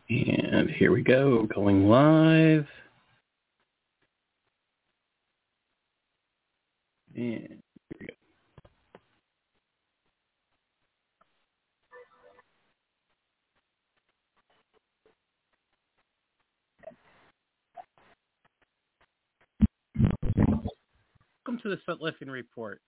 And here we go, going live. And here we go. Welcome to the Sutlifin Report.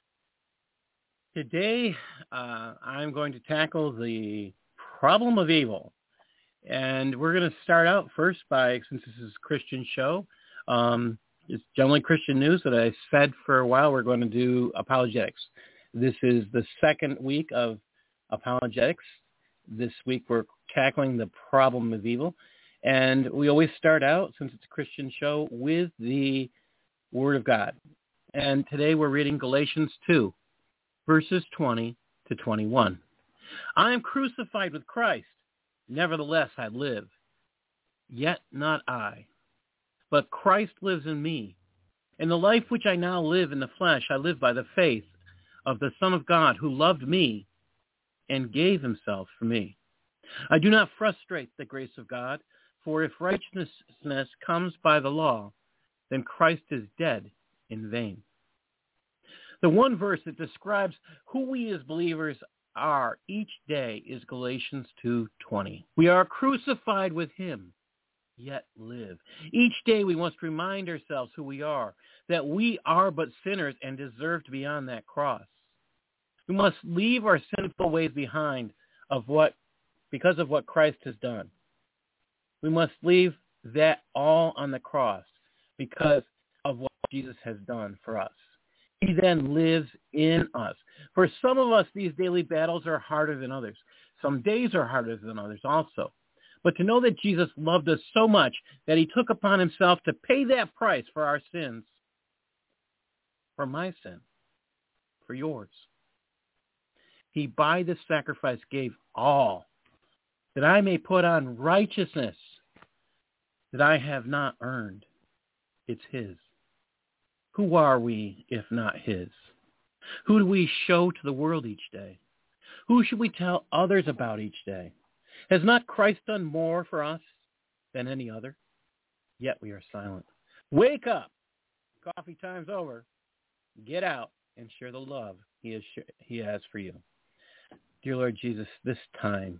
Today, I'm going to tackle the problem of evil. And we're going to start out first by, since this is a Christian show, it's generally Christian news that I said for a while we're going to do apologetics. This is the second week of apologetics. This week we're tackling the problem of evil. And we always start out, since it's a Christian show, with the Word of God. And today we're reading Galatians 2, verses 20 to 21. I am crucified with Christ. Nevertheless, I live. Yet not I, but Christ lives in me. In the life which I now live in the flesh, I live by the faith of the Son of God who loved me and gave himself for me. I do not frustrate the grace of God, for if righteousness comes by the law, then Christ is dead in vain. The one verse that describes who we as believers are each day is Galatians 2:20. We are crucified with him, yet live. Each day we must remind ourselves who we are, that we are but sinners and deserve to be on that cross. We must leave our sinful ways behind because of what Christ has done. We must leave that all on the cross because of what Jesus has done for us. He then lives in us. For some of us, these daily battles are harder than others. Some days are harder than others also. But to know that Jesus loved us so much that he took upon himself to pay that price for our sins, for my sin, for yours. He, by this sacrifice, gave all, that I may put on righteousness that I have not earned. It's his. Who are we if not his? Who do we show to the world each day? Who should we tell others about each day? Has not Christ done more for us than any other? Yet we are silent. Wake up. Coffee time's over. Get out and share the love he has for you. Dear Lord Jesus, this time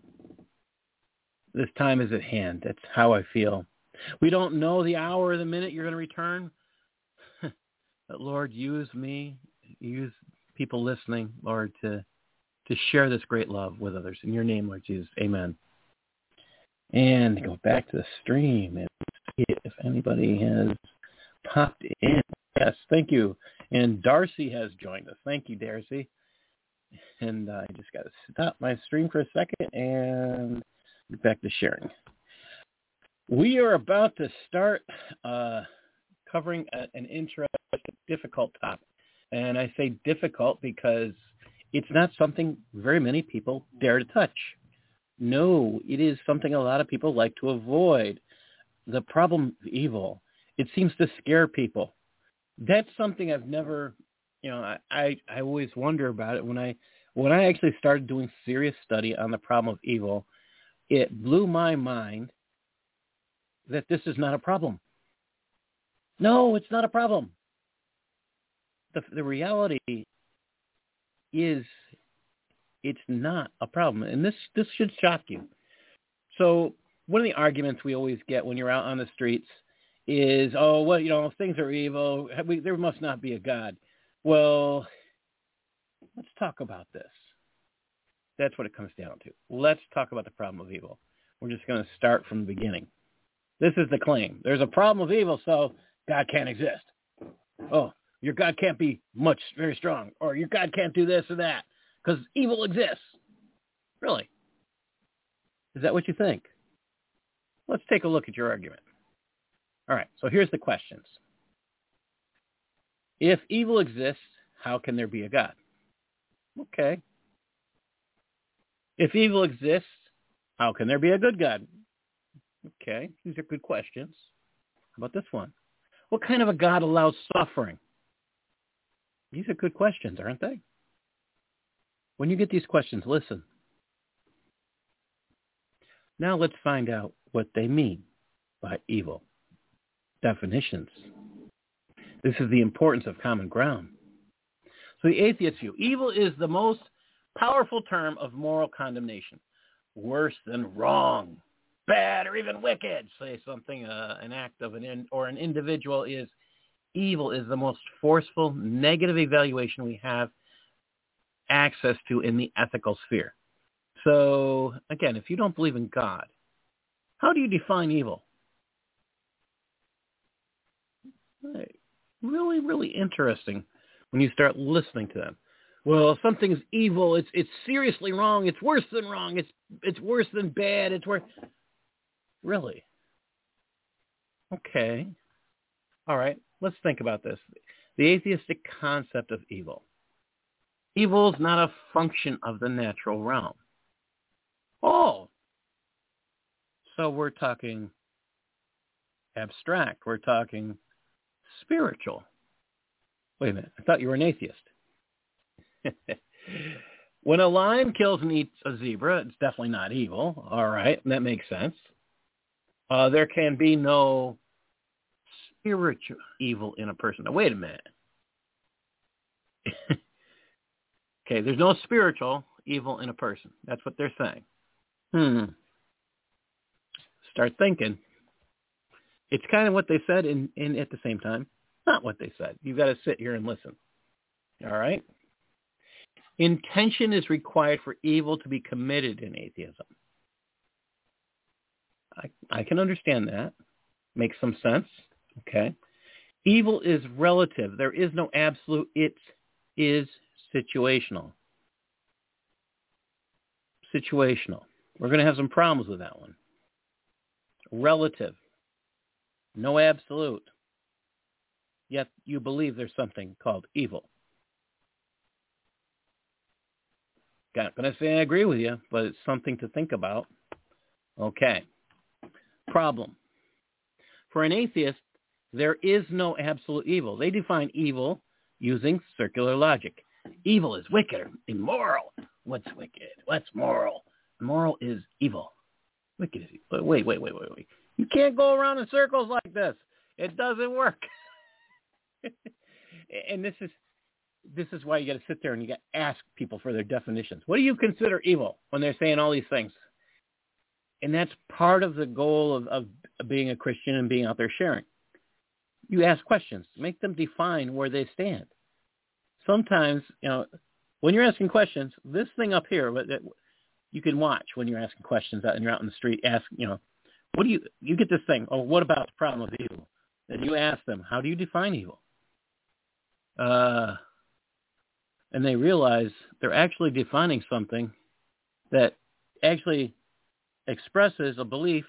is at hand. That's how I feel. We don't know the hour or the minute you're going to return. But Lord, use me, use people listening, Lord, to share this great love with others. In your name, Lord Jesus, amen. And go back to the stream and see if anybody has popped in. Yes, thank you. And Darcy has joined us. Thank you, Darcy. And I just got to stop my stream for a second and get back to sharing. We are about to start covering an interesting, difficult topic. And I say difficult because it's not something very many people dare to touch. No, it is something a lot of people like to avoid. The problem of evil, it seems to scare people. That's something I've never, I always wonder about it. When I actually started doing serious study on the problem of evil, it blew my mind that this is not a problem. No, it's not a problem. The reality is it's not a problem. And this should shock you. So one of the arguments we always get when you're out on the streets is, things are evil. There must not be a God. Well, let's talk about this. That's what it comes down to. Let's talk about the problem of evil. We're just going to start from the beginning. This is the claim. There's a problem of evil, so God can't exist. Oh, your God can't be very strong, or your God can't do this or that, because evil exists. Really? Is that what you think? Let's take a look at your argument. All right, so here's the questions. If evil exists, how can there be a God? Okay. If evil exists, how can there be a good God? Okay, these are good questions. How about this one? What kind of a God allows suffering? These are good questions, aren't they? When you get these questions, listen. Now let's find out what they mean by evil. Definitions. This is the importance of common ground. So the atheist view, evil is the most powerful term of moral condemnation. Worse than wrong, bad, or even wicked. Say something, an act of an individual is evil is the most forceful negative evaluation we have access to in the ethical sphere. So, again, if you don't believe in God, how do you define evil? Really, really interesting when you start listening to them. Well, something's evil. It's seriously wrong. It's worse than wrong. It's worse than bad. It's worse. Really? Okay. All right. Let's think about this. The atheistic concept of evil. Evil is not a function of the natural realm. Oh. So we're talking abstract. We're talking spiritual. Wait a minute. I thought you were an atheist. When a lion kills and eats a zebra, it's definitely not evil. All right. That makes sense. There can be no spiritual evil in a person. Now, wait a minute. Okay, there's no spiritual evil in a person. That's what they're saying. Start thinking. It's kind of what they said in at the same time. Not what they said. You've got to sit here and listen. All right? Intention is required for evil to be committed in atheism. I can understand that. Makes some sense. Okay. Evil is relative. There is no absolute. It is situational. Situational. We're going to have some problems with that one. Relative. No absolute. Yet you believe there's something called evil. Not going to say I agree with you, but it's something to think about. Okay. Problem. For an atheist, there is no absolute evil. They define evil using circular logic. Evil is wicked or immoral. What's wicked? What's moral? Moral is evil. Wicked is evil. Wait. You can't go around in circles like this. It doesn't work. And this is why you got to sit there and you got to ask people for their definitions. What do you consider evil when they're saying all these things? And that's part of the goal of being a Christian and being out there sharing. You ask questions. Make them define where they stand. Sometimes, when you're asking questions, this thing up here, you can watch when you're asking questions and you're out in the street, what do you get this thing, oh, what about the problem of evil? Then you ask them, how do you define evil? And they realize they're actually defining something that actually expresses a belief.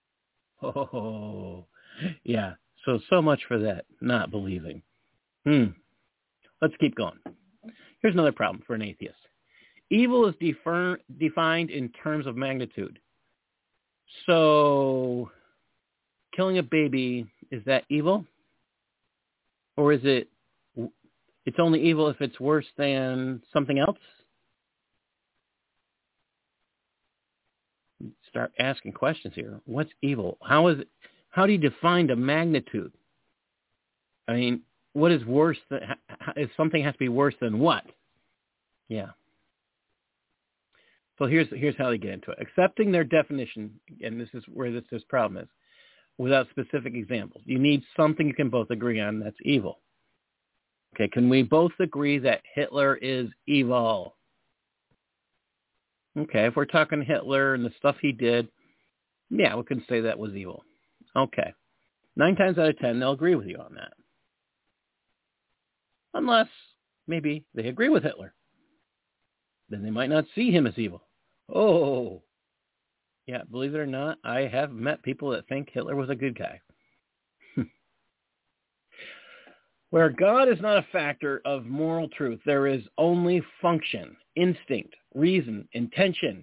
Oh, yeah. So much for that, not believing. Let's keep going. Here's another problem for an atheist. Evil is defined in terms of magnitude. So, killing a baby, is that evil? Or is it's only evil if it's worse than something else? Start asking questions here. What's evil? How do you define the magnitude? I mean, what is worse than, if something has to be worse than what? Yeah. So here's how they get into it. Accepting their definition, and this is where this problem is, without specific examples. You need something you can both agree on that's evil. Okay, can we both agree that Hitler is evil? Okay, if we're talking Hitler and the stuff he did, yeah, we can say that was evil. Okay. 9 times out of 10, they'll agree with you on that. Unless maybe they agree with Hitler. Then they might not see him as evil. Oh, yeah, believe it or not, I have met people that think Hitler was a good guy. Where God is not a factor of moral truth, there is only function, instinct, reason, intention.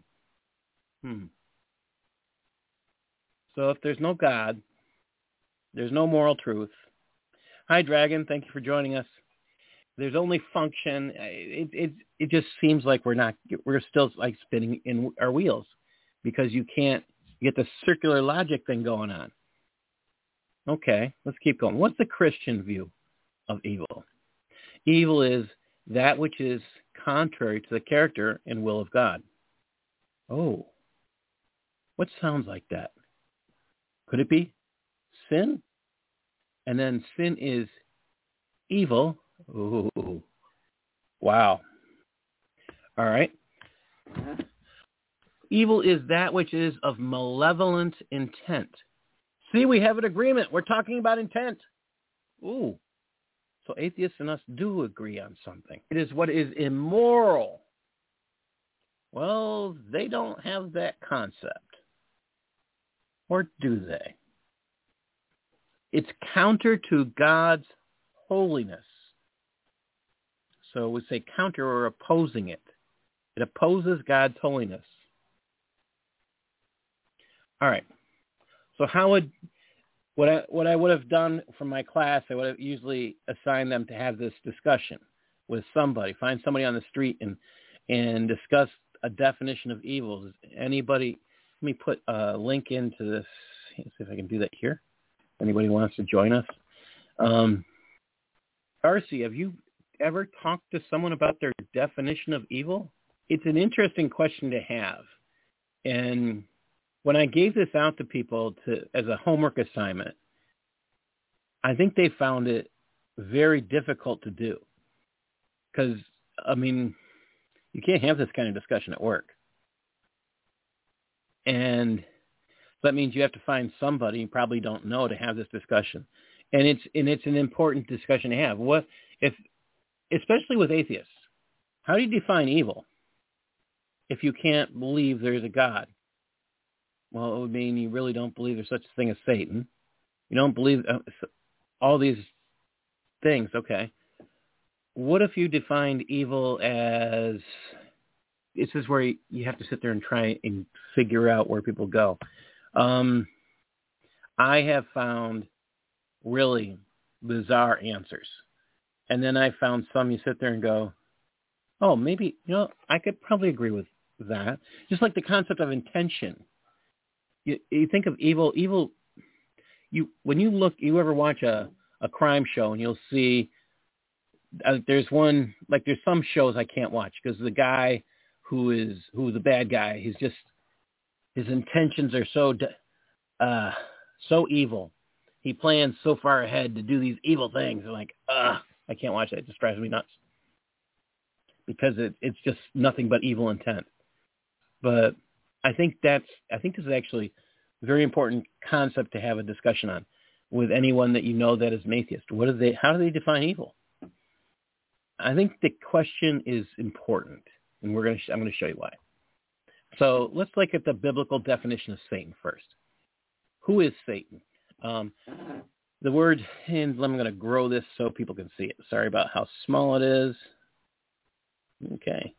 So if there's no God, there's no moral truth. Hi, Dragon. Thank you for joining us. There's only function. It just seems like we're still like spinning in our wheels because you can't You get the circular logic thing going on. Okay, let's keep going. What's the Christian view of evil? Evil is that which is contrary to the character and will of God. Oh, what sounds like that? Could it be sin? And then sin is evil. Ooh, wow. All right. Evil is that which is of malevolent intent. See, we have an agreement. We're talking about intent. Ooh. So atheists and us do agree on something. It is what is immoral. Well, they don't have that concept. Or do they? It's counter to God's holiness. So we say counter or opposing it. It opposes God's holiness. All right. So how would what I would have done from my class, I would have usually assigned them to have this discussion with somebody. Find somebody on the street and discuss a definition of evil. Does anybody? Let me put a link into this. Let's see if I can do that here. Anybody wants to join us? Darcy, have you ever talked to someone about their definition of evil? It's an interesting question to have. And when I gave this out to people as a homework assignment, I think they found it very difficult to do. Because, I mean, you can't have this kind of discussion at work. And that means you have to find somebody you probably don't know to have this discussion. And it's an important discussion to have. What if, especially with atheists, how do you define evil if you can't believe there's a God? Well, it would mean you really don't believe there's such a thing as Satan. You don't believe all these things. Okay. What if you defined evil as, this is where you have to sit there and try and figure out where people go. I have found really bizarre answers. And then I found some you sit there and go, oh, maybe, I could probably agree with that. Just like the concept of intention. You think of evil, when you ever watch a crime show and you'll see, there's some shows I can't watch because the guy who's the bad guy, his intentions are so evil. He plans so far ahead to do these evil things. I'm like, I can't watch that. It just drives me nuts because it's just nothing but evil intent. But I think this is actually a very important concept to have a discussion on with anyone that you know that is an atheist. How do they define evil? I think the question is important, and I'm going to show you why. So let's look at the biblical definition of Satan first. Who is Satan? The word, and I'm going to grow this so people can see it. Sorry about how small it is. Okay.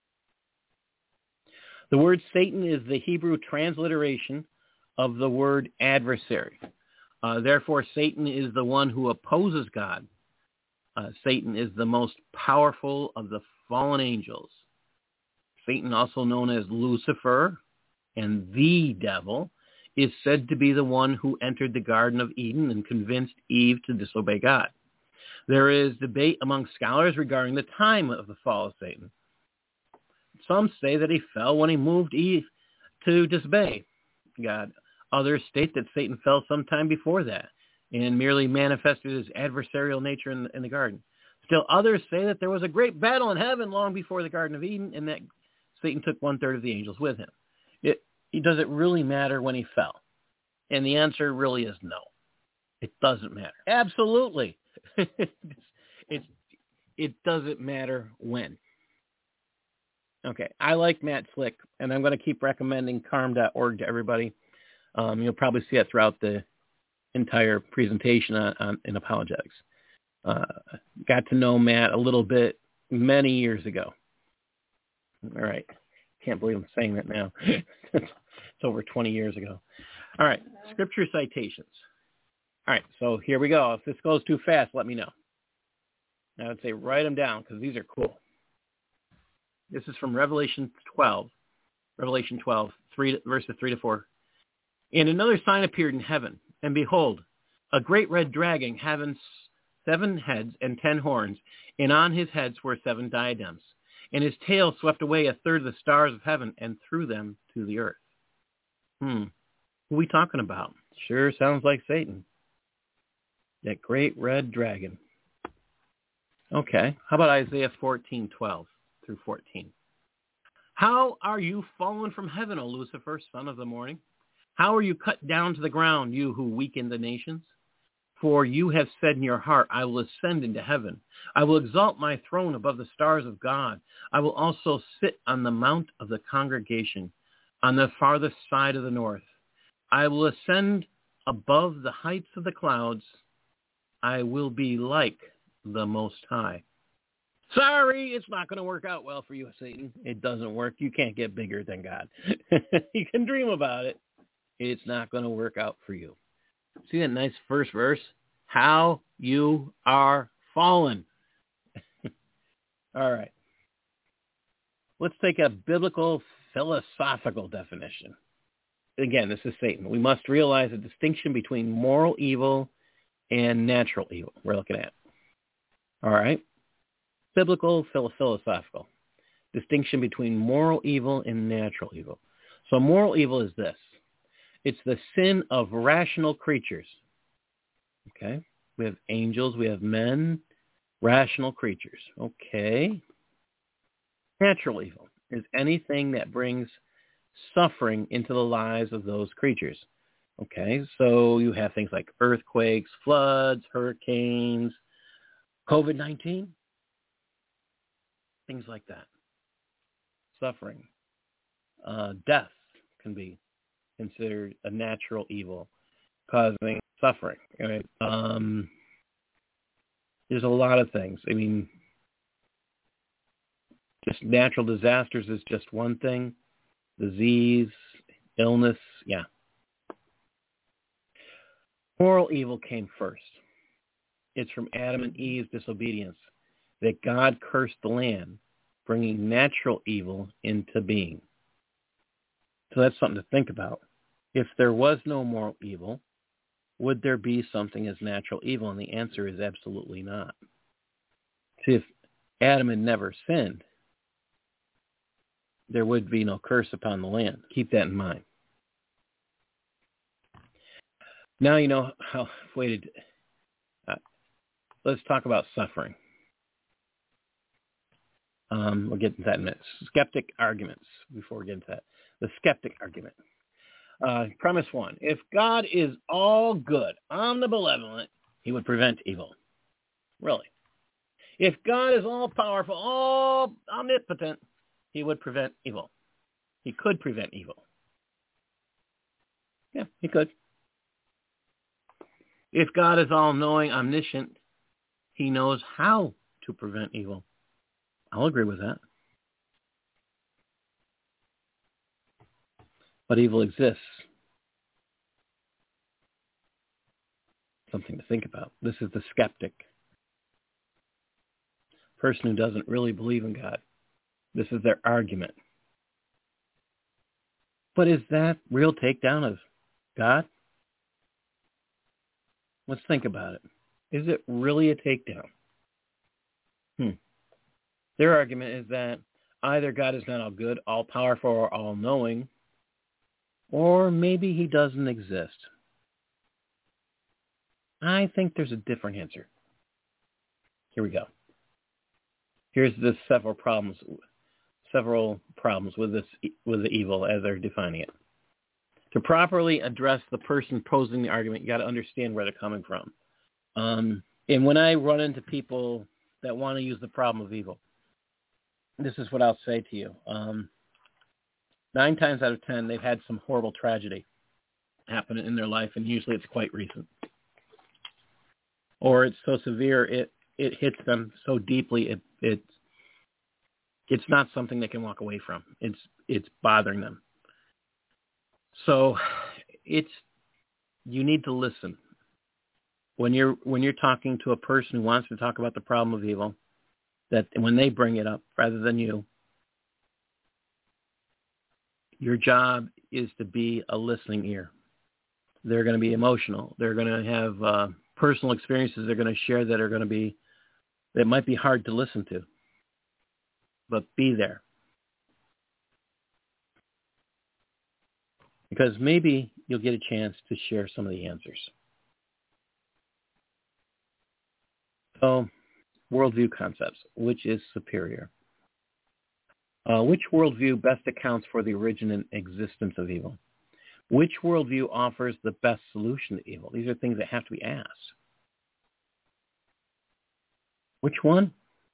The word Satan is the Hebrew transliteration of the word adversary. Therefore, Satan is the one who opposes God. Satan is the most powerful of the fallen angels. Satan, also known as Lucifer and the devil, is said to be the one who entered the Garden of Eden and convinced Eve to disobey God. There is debate among scholars regarding the time of the fall of Satan. Some say that he fell when he moved Eve to disobey God. Others state that Satan fell sometime before that and merely manifested his adversarial nature in the garden. Still others say that there was a great battle in heaven long before the Garden of Eden and that Satan took 1/3 of the angels with him. Does it really matter when he fell? And the answer really is no. It doesn't matter. Absolutely. It doesn't matter when. Okay, I like Matt Slick, and I'm going to keep recommending carm.org to everybody. You'll probably see it throughout the entire presentation in apologetics. Got to know Matt a little bit many years ago. All right. Can't believe I'm saying that now. It's over 20 years ago. All right, scripture citations. All right, so here we go. If this goes too fast, let me know. I would say write them down because these are cool. This is from Revelation 12, verses 3 to 4. And another sign appeared in heaven, and behold, a great red dragon having 7 heads and 10 horns, and on his heads were 7 diadems. And his tail swept away a third of the stars of heaven and threw them to the earth. Who are we talking about? Sure sounds like Satan. That great red dragon. Okay, how about Isaiah 14:12 through 14? How are you fallen from heaven, O Lucifer, son of the morning? How are you cut down to the ground, you who weaken the nations? For you have said in your heart, I will ascend into heaven. I will exalt my throne above the stars of God. I will also sit on the mount of the congregation, on the farthest side of the north. I will ascend above the heights of the clouds. I will be like the Most High. Sorry, it's not going to work out well for you, Satan. It doesn't work. You can't get bigger than God. You can dream about it. It's not going to work out for you. See that nice first verse? How you are fallen. All right. Let's take a biblical philosophical definition. Again, this is Satan. We must realize a distinction between moral evil and natural evil we're looking at. All right. Biblical philosophical. Distinction between moral evil and natural evil. So moral evil is this. It's the sin of rational creatures. Okay? We have angels, we have men, rational creatures. Okay? Natural evil is anything that brings suffering into the lives of those creatures. Okay? So you have things like earthquakes, floods, hurricanes, COVID-19, things like that. Suffering. Death can be considered a natural evil causing suffering. Right? There's a lot of things. I mean, just natural disasters is just one thing. Disease, illness, yeah. Moral evil came first. It's from Adam and Eve's disobedience that God cursed the land, bringing natural evil into being. So that's something to think about. If there was no moral evil, would there be something as natural evil? And the answer is absolutely not. See, if Adam had never sinned, there would be no curse upon the land. Keep that in mind. Now you know how weighted. Let's talk about suffering. We'll get into that in a minute. Skeptic arguments before we get into that. The skeptic argument. Premise 1. If God is all good, omnibenevolent, he would prevent evil. Really. If God is all powerful, all omnipotent, he would prevent evil. He could prevent evil. Yeah, he could. If God is all-knowing, omniscient, he knows how to prevent evil. I'll agree with that. But evil exists. Something to think about. This is the skeptic. Person who doesn't really believe in God. This is their argument. But is that real takedown of God? Let's think about it. Is it really a takedown? Their argument is that either God is not all good, all powerful, or all knowing, or maybe he doesn't exist. I think there's a different answer. Here we go. Here's the several problems with the evil as they're defining it. To properly address the person posing the argument, you got to understand where they're coming from. And when I run into people that want to use the problem of evil, this is what I'll say to you. 9 times out of 10, they've had some horrible tragedy happen in their life, and usually it's quite recent. Or it's so severe, it hits them so deeply, it's not something they can walk away from. It's bothering them. So you need to listen. When you're talking to a person who wants to talk about the problem of evil, that when they bring it up rather than you, your job is to be a listening ear. They're going to be emotional. They're going to have personal experiences they're going to share that might be hard to listen to. But be there. Because maybe you'll get a chance to share some of the answers. So, worldview concepts. Which is superior? Which worldview best accounts for the origin and existence of evil? Which worldview offers the best solution to evil? These are things that have to be asked. Which one?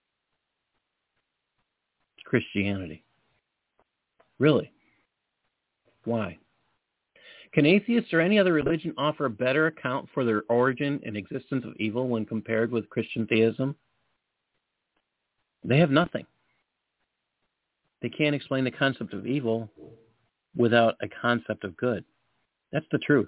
It's Christianity. Really? Why? Can atheists or any other religion offer a better account for their origin and existence of evil when compared with Christian theism? They have nothing. They can't explain the concept of evil without a concept of good. That's the truth.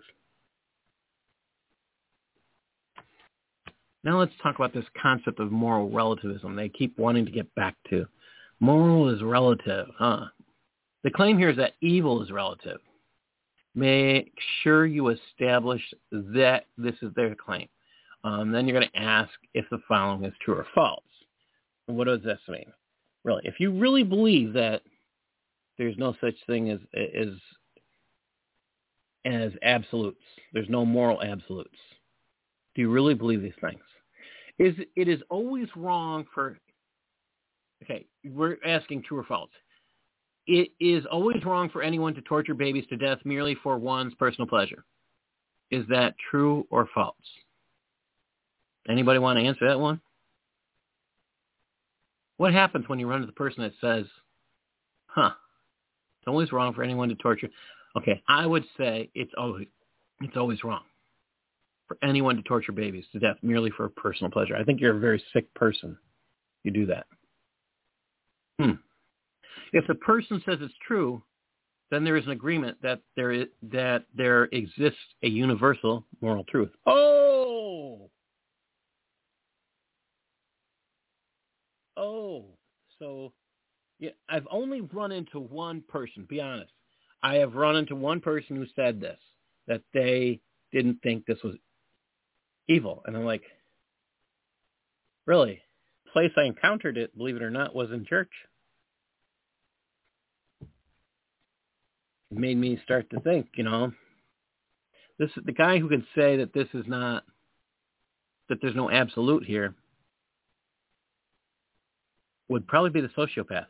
Now let's talk about this concept of moral relativism they keep wanting to get back to. Moral is relative, huh? The claim here is that evil is relative. Make sure you establish that this is their claim. Then you're going to ask if the following is true or false. And what does this mean? Really, if you really believe that there's no such thing as absolutes, there's no moral absolutes, do you really believe these things? It is always wrong for, okay, we're asking true or false. It is always wrong for anyone to torture babies to death merely for one's personal pleasure. Is that true or false? Anybody want to answer that one? What happens when you run to the person that says, it's always wrong for anyone to torture? Okay, I would say it's always wrong for anyone to torture babies to death merely for personal pleasure. I think you're a very sick person. You do that. If the person says it's true, then there is an agreement that there exists a universal moral truth. So yeah, I've only run into one person, be honest. I have run into one person who said this, that they didn't think this was evil. And I'm like, really? The place I encountered it, believe it or not, was in church. It made me start to think, this is the guy who can say that this is not, that there's no absolute here, would probably be the sociopath.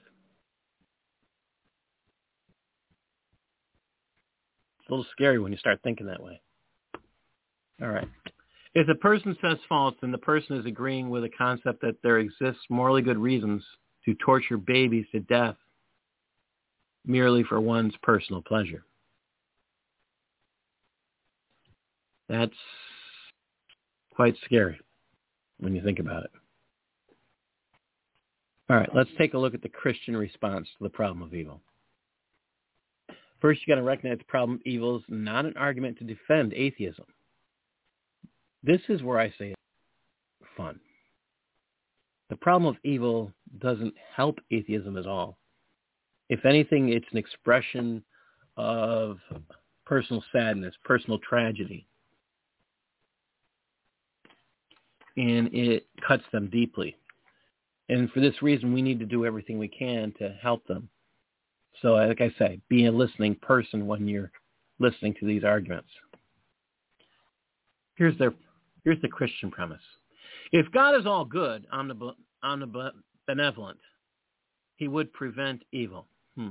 It's a little scary when you start thinking that way. All right. If the person says false, then the person is agreeing with the concept that there exists morally good reasons to torture babies to death merely for one's personal pleasure. That's quite scary when you think about it. All right, let's take a look at the Christian response to the problem of evil. First, you got to recognize the problem of evil is not an argument to defend atheism. This is where I say it's fun. The problem of evil doesn't help atheism at all. If anything, it's an expression of personal sadness, personal tragedy. And it cuts them deeply. And for this reason, we need to do everything we can to help them. So, like I say, be a listening person when you're listening to these arguments. Here's the Christian premise. If God is all good, omnibenevolent, he would prevent evil.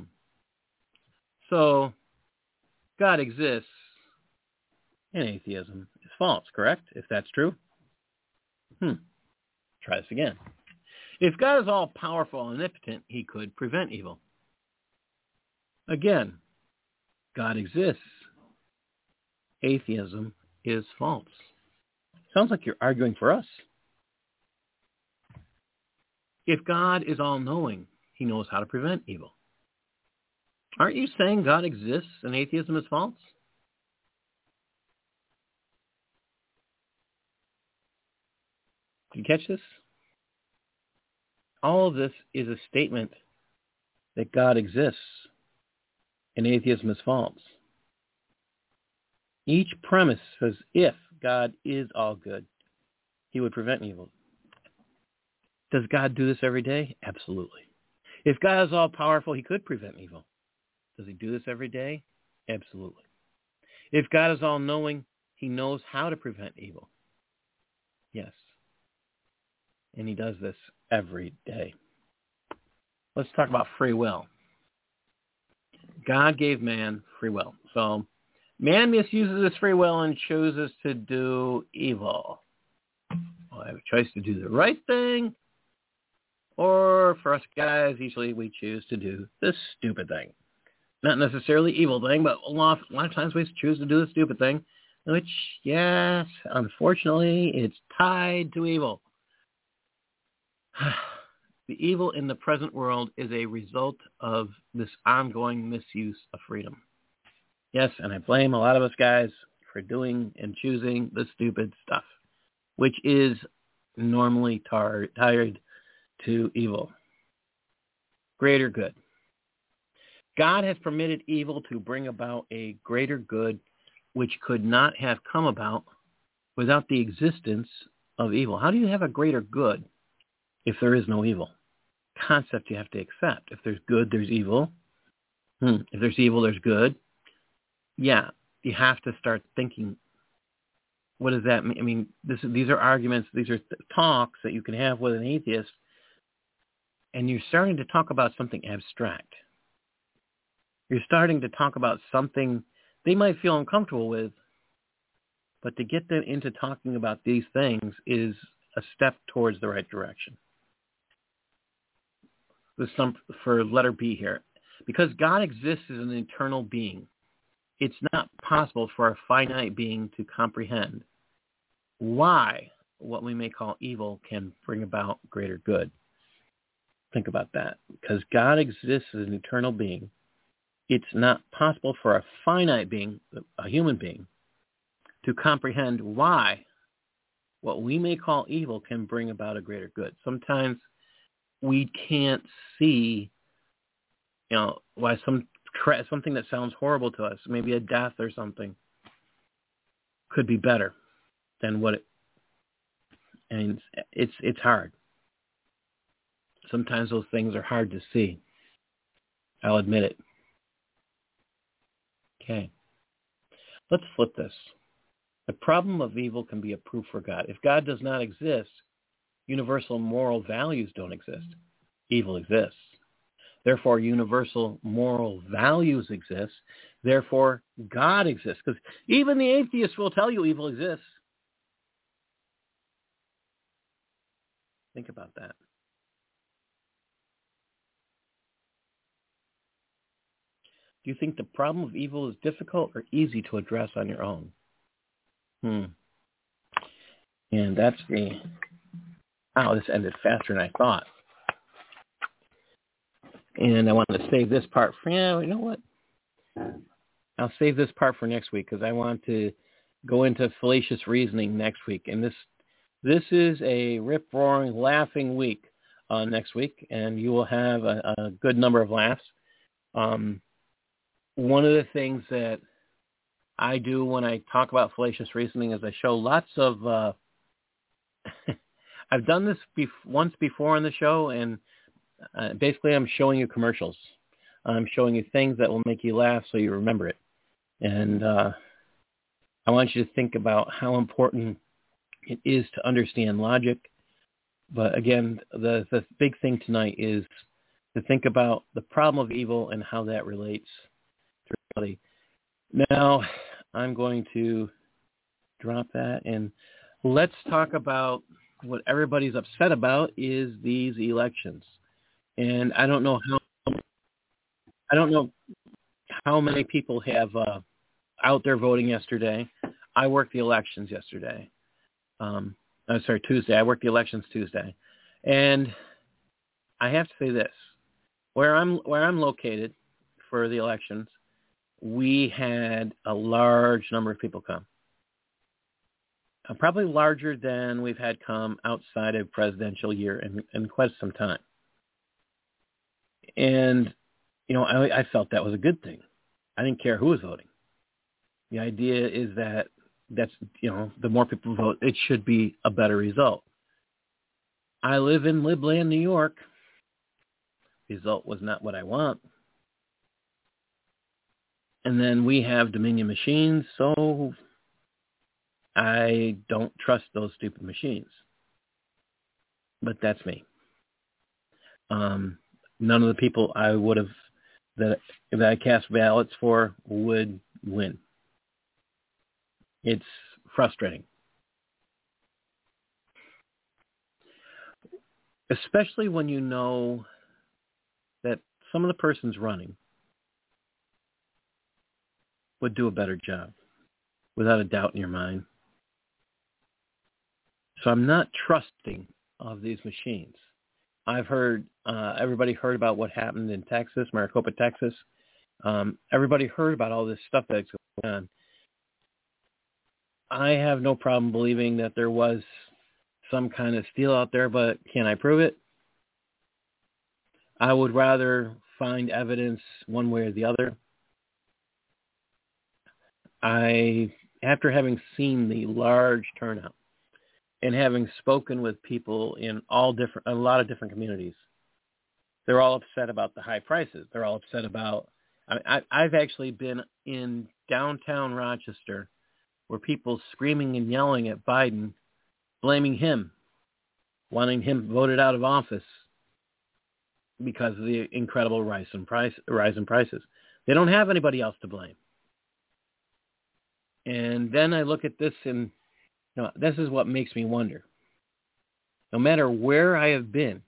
So, God exists, and atheism is false, correct? If that's true? Try this again. If God is all-powerful and omnipotent, he could prevent evil. Again, God exists. Atheism is false. Sounds like you're arguing for us. If God is all-knowing, he knows how to prevent evil. Aren't you saying God exists and atheism is false? Did you catch this? All of this is a statement that God exists and atheism is false. Each premise says if God is all good, he would prevent evil. Does God do this every day? Absolutely. If God is all powerful, he could prevent evil. Does he do this every day? Absolutely. If God is all knowing, he knows how to prevent evil. Yes. And he does this every day. Let's talk about free will. God gave man free will. So man misuses his free will and chooses to do evil. Well, I have a choice to do the right thing, or for us guys, usually we choose to do the stupid thing. Not necessarily evil thing, but a lot of times we choose to do the stupid thing, which, yes, unfortunately, it's tied to evil. The evil in the present world is a result of this ongoing misuse of freedom. Yes, and I blame a lot of us guys for doing and choosing the stupid stuff, which is normally tied to evil. Greater good. God has permitted evil to bring about a greater good which could not have come about without the existence of evil. How do you have a greater good if there is no evil? Concept you have to accept. If there's good, there's evil. If there's evil, there's good. Yeah, you have to start thinking, what does that mean? I mean, these are arguments, these are talks that you can have with an atheist, and you're starting to talk about something abstract. You're starting to talk about something they might feel uncomfortable with, but to get them into talking about these things is a step towards the right direction. For letter B here. Because God exists as an eternal being, it's not possible for a finite being to comprehend why what we may call evil can bring about greater good. Think about that. Because God exists as an eternal being, it's not possible for a finite being, a human being, to comprehend why what we may call evil can bring about a greater good. Sometimes we can't see, why something that sounds horrible to us, maybe a death or something, could be better than what it. And it's hard. Sometimes those things are hard to see. I'll admit it. Okay. Let's flip this. The problem of evil can be a proof for God. If God does not exist, universal moral values don't exist. Evil exists. Therefore, universal moral values exist. Therefore, God exists. Because even the atheists will tell you evil exists. Think about that. Do you think the problem of evil is difficult or easy to address on your own? And that's this ended faster than I thought. And I want to save this part for, you know what? I'll save this part for next week because I want to go into fallacious reasoning next week. And this is a rip-roaring, laughing week next week, and you will have a good number of laughs. One of the things that I do when I talk about fallacious reasoning is I show lots of I've done this once before on the show, and basically I'm showing you commercials. I'm showing you things that will make you laugh so you remember it. And I want you to think about how important it is to understand logic. But again, the big thing tonight is to think about the problem of evil and how that relates to reality. Now, I'm going to drop that, and let's talk about what everybody's upset about is these elections. And I don't know how many people have out there voting yesterday. I worked the elections yesterday. Tuesday. I worked the elections Tuesday. And I have to say this. Where I'm located for the elections, we had a large number of people come. Probably larger than we've had come outside of presidential year in quite some time. And, I felt that was a good thing. I didn't care who was voting. The idea is that's the more people vote, it should be a better result. I live in Libland, New York. Result was not what I want. And then we have Dominion machines, so I don't trust those stupid machines. But that's me. None of the people I would have that I cast ballots for would win. It's frustrating. Especially when you know that some of the persons running would do a better job, without a doubt in your mind. So I'm not trusting of these machines. I've heard, everybody heard about what happened in Texas, Maricopa, Texas. Everybody heard about all this stuff that's going on. I have no problem believing that there was some kind of steal out there, but can I prove it? I would rather find evidence one way or the other. After having seen the large turnout and having spoken with people in a lot of different communities, they're all upset about the high prices. They're all upset about, I've actually been in downtown Rochester where people screaming and yelling at Biden, blaming him, wanting him voted out of office because of the incredible rise in prices. They don't have anybody else to blame. And then I look at this and this is what makes me wonder. No matter where I have been,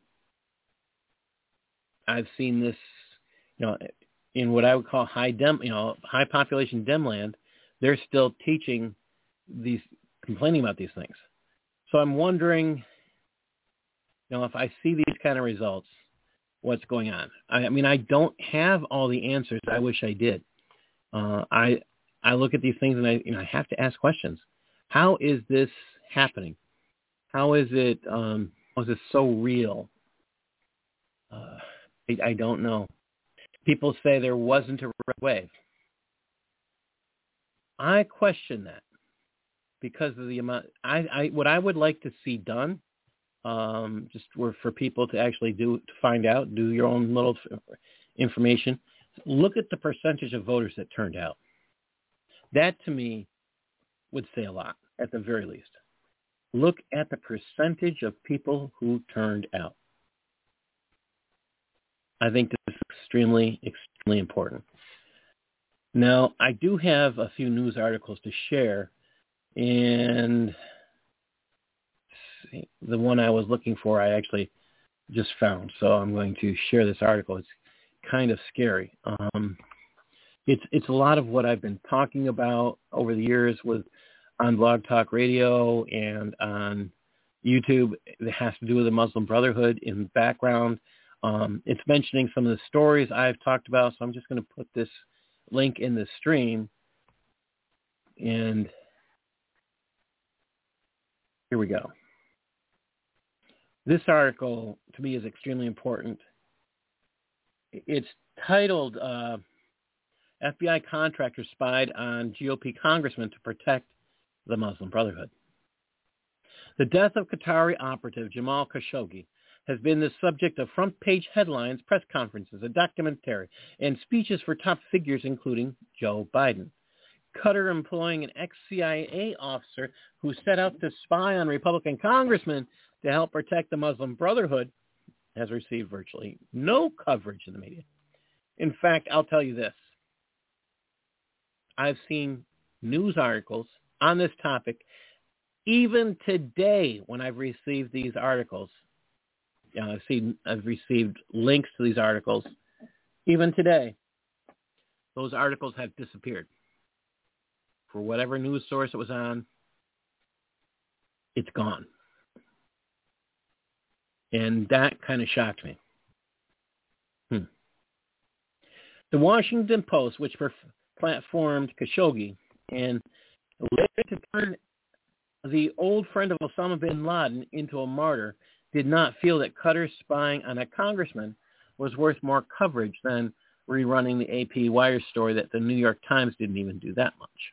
I've seen this, in what I would call high population Demland. They're still complaining about these things. So I'm wondering, if I see these kind of results, what's going on? I mean, I don't have all the answers. I wish I did. I look at these things and I have to ask questions. How is this happening? How is it? How is this so real? I don't know. People say there wasn't a red wave. I question that because of the amount. What I would like to see done, just for people to actually do your own little information. Look at the percentage of voters that turned out. That to me would say a lot, at the very least. Look at the percentage of people who turned out. I think this is extremely, extremely important. Now, I do have a few news articles to share, and the one I was looking for I actually just found, so I'm going to share this article. It's kind of scary. It's a lot of what I've been talking about over the years on Blog Talk Radio and on YouTube. It has to do with the Muslim Brotherhood in the background. It's mentioning some of the stories I've talked about, so I'm just going to put this link in the stream. And here we go. This article, to me, is extremely important. It's titled, FBI Contractor Spied on GOP Congressman to Protect the Muslim Brotherhood. The death of Qatari operative Jamal Khashoggi has been the subject of front-page headlines, press conferences, a documentary, and speeches for top figures, including Joe Biden. Qatar employing an ex-CIA officer who set out to spy on Republican congressmen to help protect the Muslim Brotherhood has received virtually no coverage in the media. In fact, I'll tell you this. I've seen news articles on this topic even today when I've received these articles. I've received links to these articles. Even today, those articles have disappeared. For whatever news source it was on, it's gone. And that kind of shocked me. The Washington Post, which platformed Khashoggi and later to turn the old friend of Osama bin Laden into a martyr, did not feel that Qatar spying on a congressman was worth more coverage than rerunning the AP Wire story that the New York Times didn't even do that much.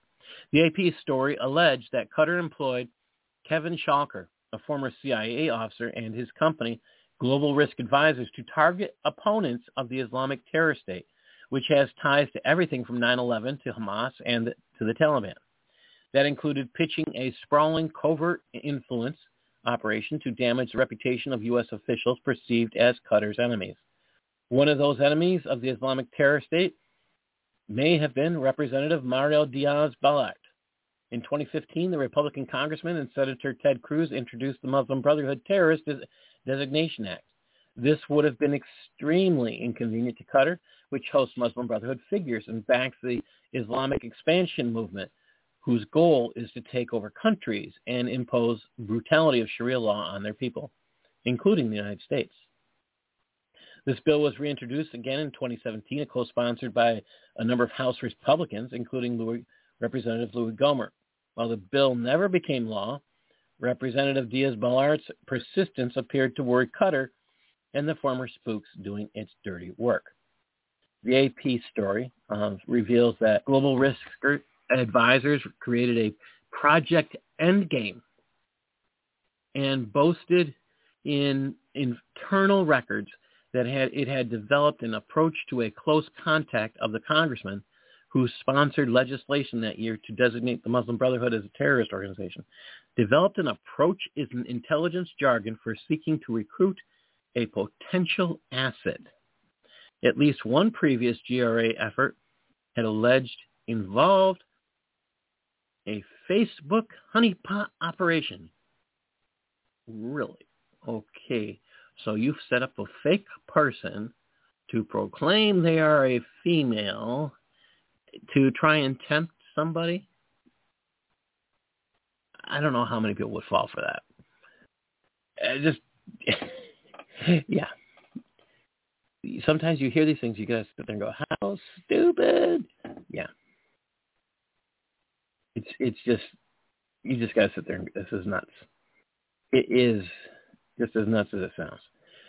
The AP story alleged that Qatar employed Kevin Schalker, a former CIA officer, and his company, Global Risk Advisors, to target opponents of the Islamic Terror State, which has ties to everything from 9/11 to Hamas and to the Taliban. That included pitching a sprawling covert influence operation to damage the reputation of U.S. officials perceived as Qatar's enemies. One of those enemies of the Islamic Terror State may have been Representative Mario Diaz-Balart. In 2015, the Republican Congressman and Senator Ted Cruz introduced the Muslim Brotherhood Terrorist Designation Act. This would have been extremely inconvenient to Qatar, which hosts Muslim Brotherhood figures and backs the Islamic expansion movement, whose goal is to take over countries and impose brutality of Sharia law on their people, including the United States. This bill was reintroduced again in 2017, co-sponsored by a number of House Republicans, including Representative Louis Gohmert. While the bill never became law, Representative Diaz-Balart's persistence appeared to worry Qatar and the former spooks doing its dirty work. The AP story reveals that Global Risk Advisors created a Project Endgame and boasted in internal records that it had developed an approach to a close contact of the congressman who sponsored legislation that year to designate the Muslim Brotherhood as a terrorist organization. Developed an approach is an intelligence jargon for seeking to recruit a potential asset. At least one previous GRA effort had alleged involved a Facebook honeypot operation. Really? Okay. So you've set up a fake person to proclaim they are a female to try and tempt somebody? I don't know how many people would fall for that. Yeah. Sometimes you hear these things, you gotta sit there and go, how stupid. Yeah. It's just, you just gotta sit there and this is nuts. It is just as nuts as it sounds.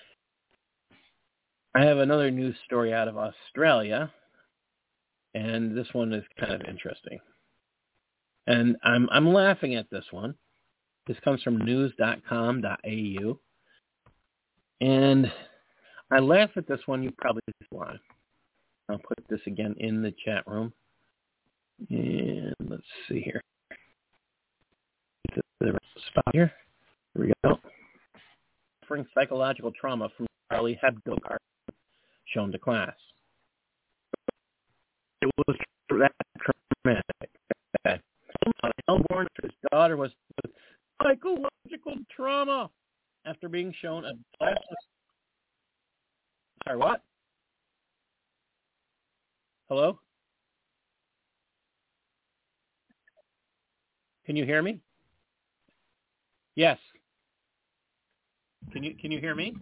I have another news story out of Australia, and this one is kind of interesting. And I'm laughing at this one. This comes from news.com.au. And I laugh at this one, you probably just want. I'll put this again in the chat room. And let's see here. The spot here. Here we go. Suffering psychological trauma from Charlie Hebdo cartoon shown to class. It was that traumatic. Melbourne, his daughter was with psychological trauma after being shown a blasphemous. Sorry, what? Hello? Can you hear me? Yes. Can you hear me?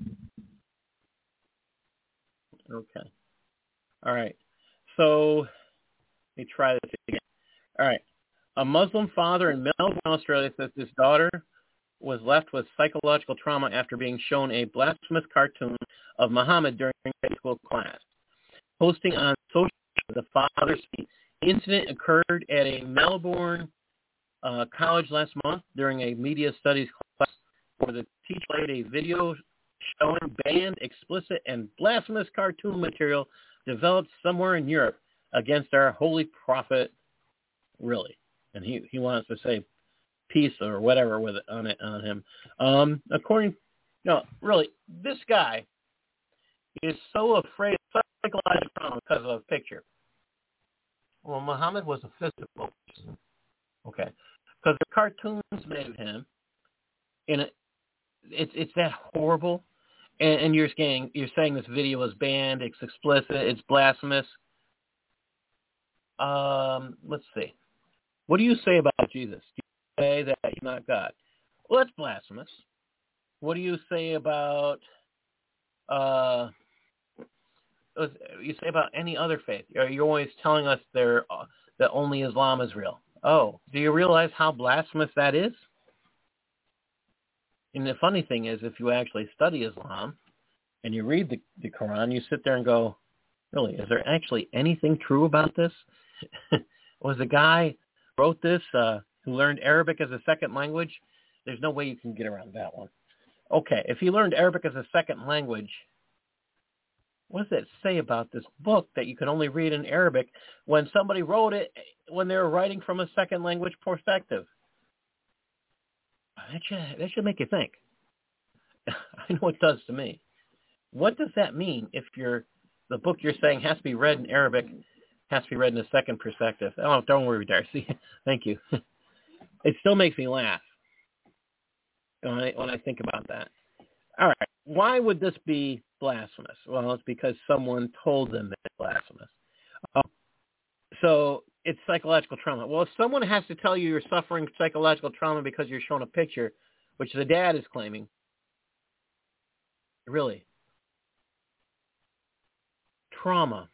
Okay. All right. So let me try this again. All right. A Muslim father in Melbourne, Australia says his daughter was left with psychological trauma after being shown a blasphemous cartoon of Muhammad during high school class. Posting on social media, the father's incident occurred at a Melbourne college last month during a media studies class where the teacher played a video showing banned, explicit, and blasphemous cartoon material developed somewhere in Europe against our holy prophet. Really. And he wants to say peace or whatever with it on him. Really, this guy is so afraid of psychological trauma because of a picture. Well, Muhammad was a physical person. Okay. Because the cartoons made of him, and it's that horrible. And you're saying this video is banned, it's explicit, it's blasphemous. Let's see. What do you say about Jesus? Do you say that he's not God? Well, that's blasphemous. What do you say about any other faith? You're always telling us that only Islam is real. Oh, do you realize how blasphemous that is? And the funny thing is, if you actually study Islam and you read the Quran, you sit there and go, really, is there actually anything true about this? Was the guy wrote this, who learned Arabic as a second language, there's no way you can get around that one. Okay, if he learned Arabic as a second language, what does that say about this book that you can only read in Arabic when somebody wrote it when they were writing from a second language perspective? That should make you think. I know it does to me. What does that mean if the book you're saying has to be read in Arabic, has to be read in a second perspective? Oh, don't worry, Darcy. Thank you. It still makes me laugh when I think about that. All right. Why would this be blasphemous? Well, it's because someone told them that it's blasphemous. So it's psychological trauma. Well, if someone has to tell you you're suffering psychological trauma because you're shown a picture, which the dad is claiming, really, trauma.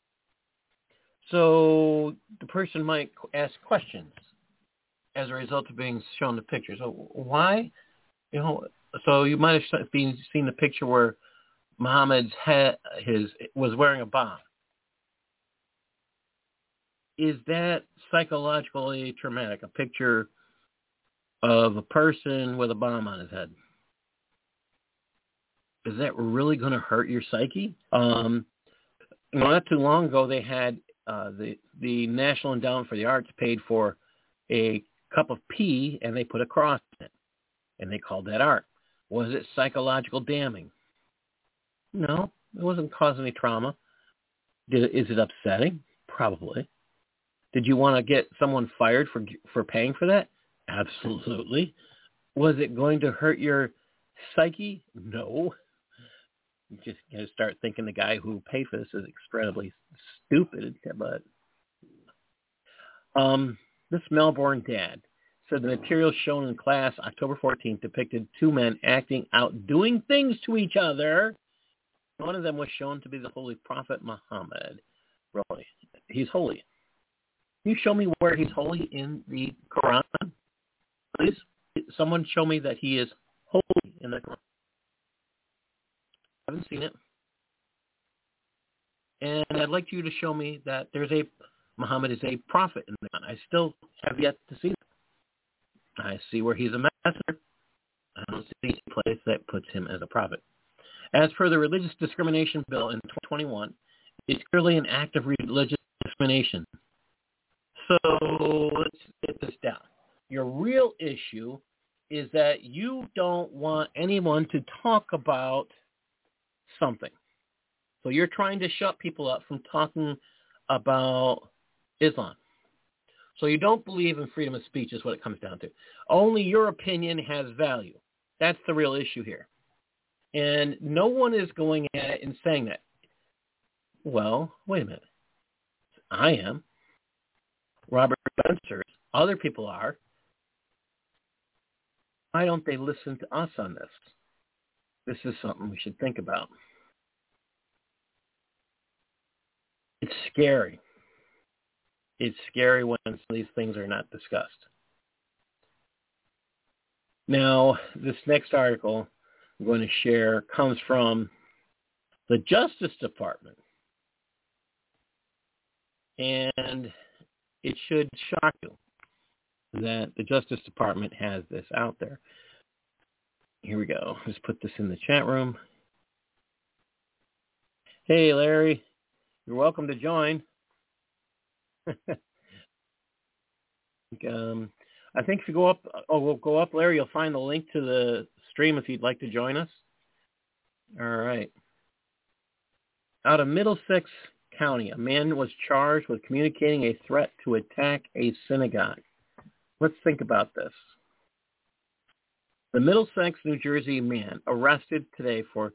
So the person might ask questions as a result of being shown the picture. So why? So you might have seen the picture where Muhammad's head was wearing a bomb. Is that psychologically traumatic? A picture of a person with a bomb on his head. Is that really going to hurt your psyche? Not too long ago, they had the National Endowment for the Arts paid for a cup of pee, and they put a cross in it, and they called that art. Was it psychological damning? No, it wasn't causing any trauma. Is it upsetting? Probably. Did you want to get someone fired for paying for that? Absolutely. Was it going to hurt your psyche? No. You just got to start thinking the guy who paid for this is incredibly stupid. But this Melbourne dad said the material shown in class October 14th depicted two men acting out, doing things to each other. One of them was shown to be the Holy Prophet Muhammad. Really, he's holy. Can you show me where he's holy in the Quran, please? Someone show me that he is holy in the Quran. I haven't seen it. And I'd like you to show me that Muhammad is a prophet in the Quran. I still have yet to see that. I see where he's a messenger. I don't see any place that puts him as a prophet. As per the Religious Discrimination Bill in 2021, it's clearly an act of religious discrimination. So let's get this down. Your real issue is that you don't want anyone to talk about something. So you're trying to shut people up from talking about Islam. So you don't believe in freedom of speech is what it comes down to. Only your opinion has value. That's the real issue here. And no one is going at it and saying that. Well, wait a minute. I am. Robert Spencer. Other people are. Why don't they listen to us on this? This is something we should think about. It's scary. It's scary when these things are not discussed. Now, this next article I'm going to share comes from the Justice Department. And it should shock you that the Justice Department has this out there. Here we go. Let's put this in the chat room. Hey, Larry. You're welcome to join. I think if you go up, we'll go up, Larry, you'll find the link to the stream if you'd like to join us. All right. Out of Middlesex County, a man was charged with communicating a threat to attack a synagogue. Let's think about this. The Middlesex, New Jersey man arrested today for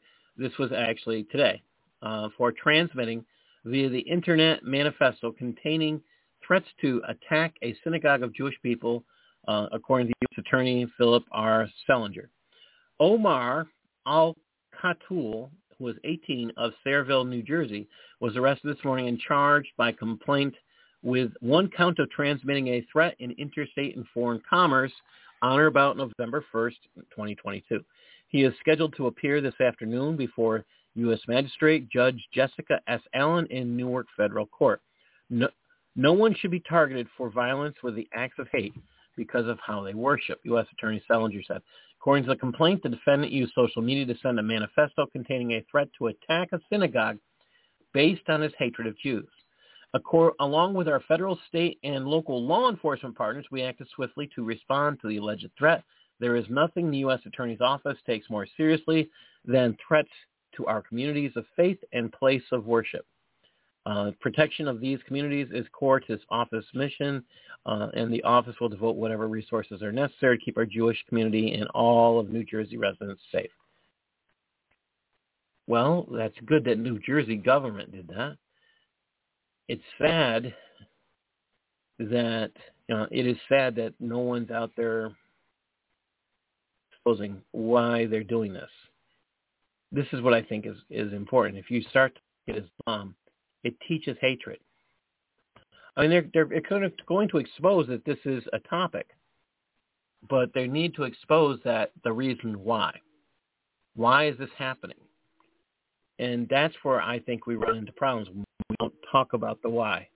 transmitting via the internet manifesto containing threats to attack a synagogue of Jewish people, according to U.S. Attorney Philip R. Selinger. Omar Al-Khatul, who was 18, of Sayreville, New Jersey, was arrested this morning and charged by complaint with one count of transmitting a threat in interstate and foreign commerce on or about November 1st, 2022. He is scheduled to appear this afternoon before U.S. Magistrate Judge Jessica S. Allen in Newark Federal Court. No one should be targeted for violence with the acts of hate because of how they worship, U.S. Attorney Selinger said. According to the complaint, the defendant used social media to send a manifesto containing a threat to attack a synagogue based on his hatred of Jews. Along with our federal, state, and local law enforcement partners, we acted swiftly to respond to the alleged threat. There is nothing the U.S. Attorney's Office takes more seriously than threats to our communities of faith and place of worship. Protection of these communities is core to this office mission, and the office will devote whatever resources are necessary to keep our Jewish community and all of New Jersey residents safe. Well, that's good that New Jersey government did that. It's sad that, it is sad that no one's out there exposing why they're doing this. This is what I think is important. If you start to look at Islam, it teaches hatred. I mean, they're going to expose that this is a topic, but they need to expose that the reason why. Why is this happening? And that's where I think we run into problems when we don't talk about the why.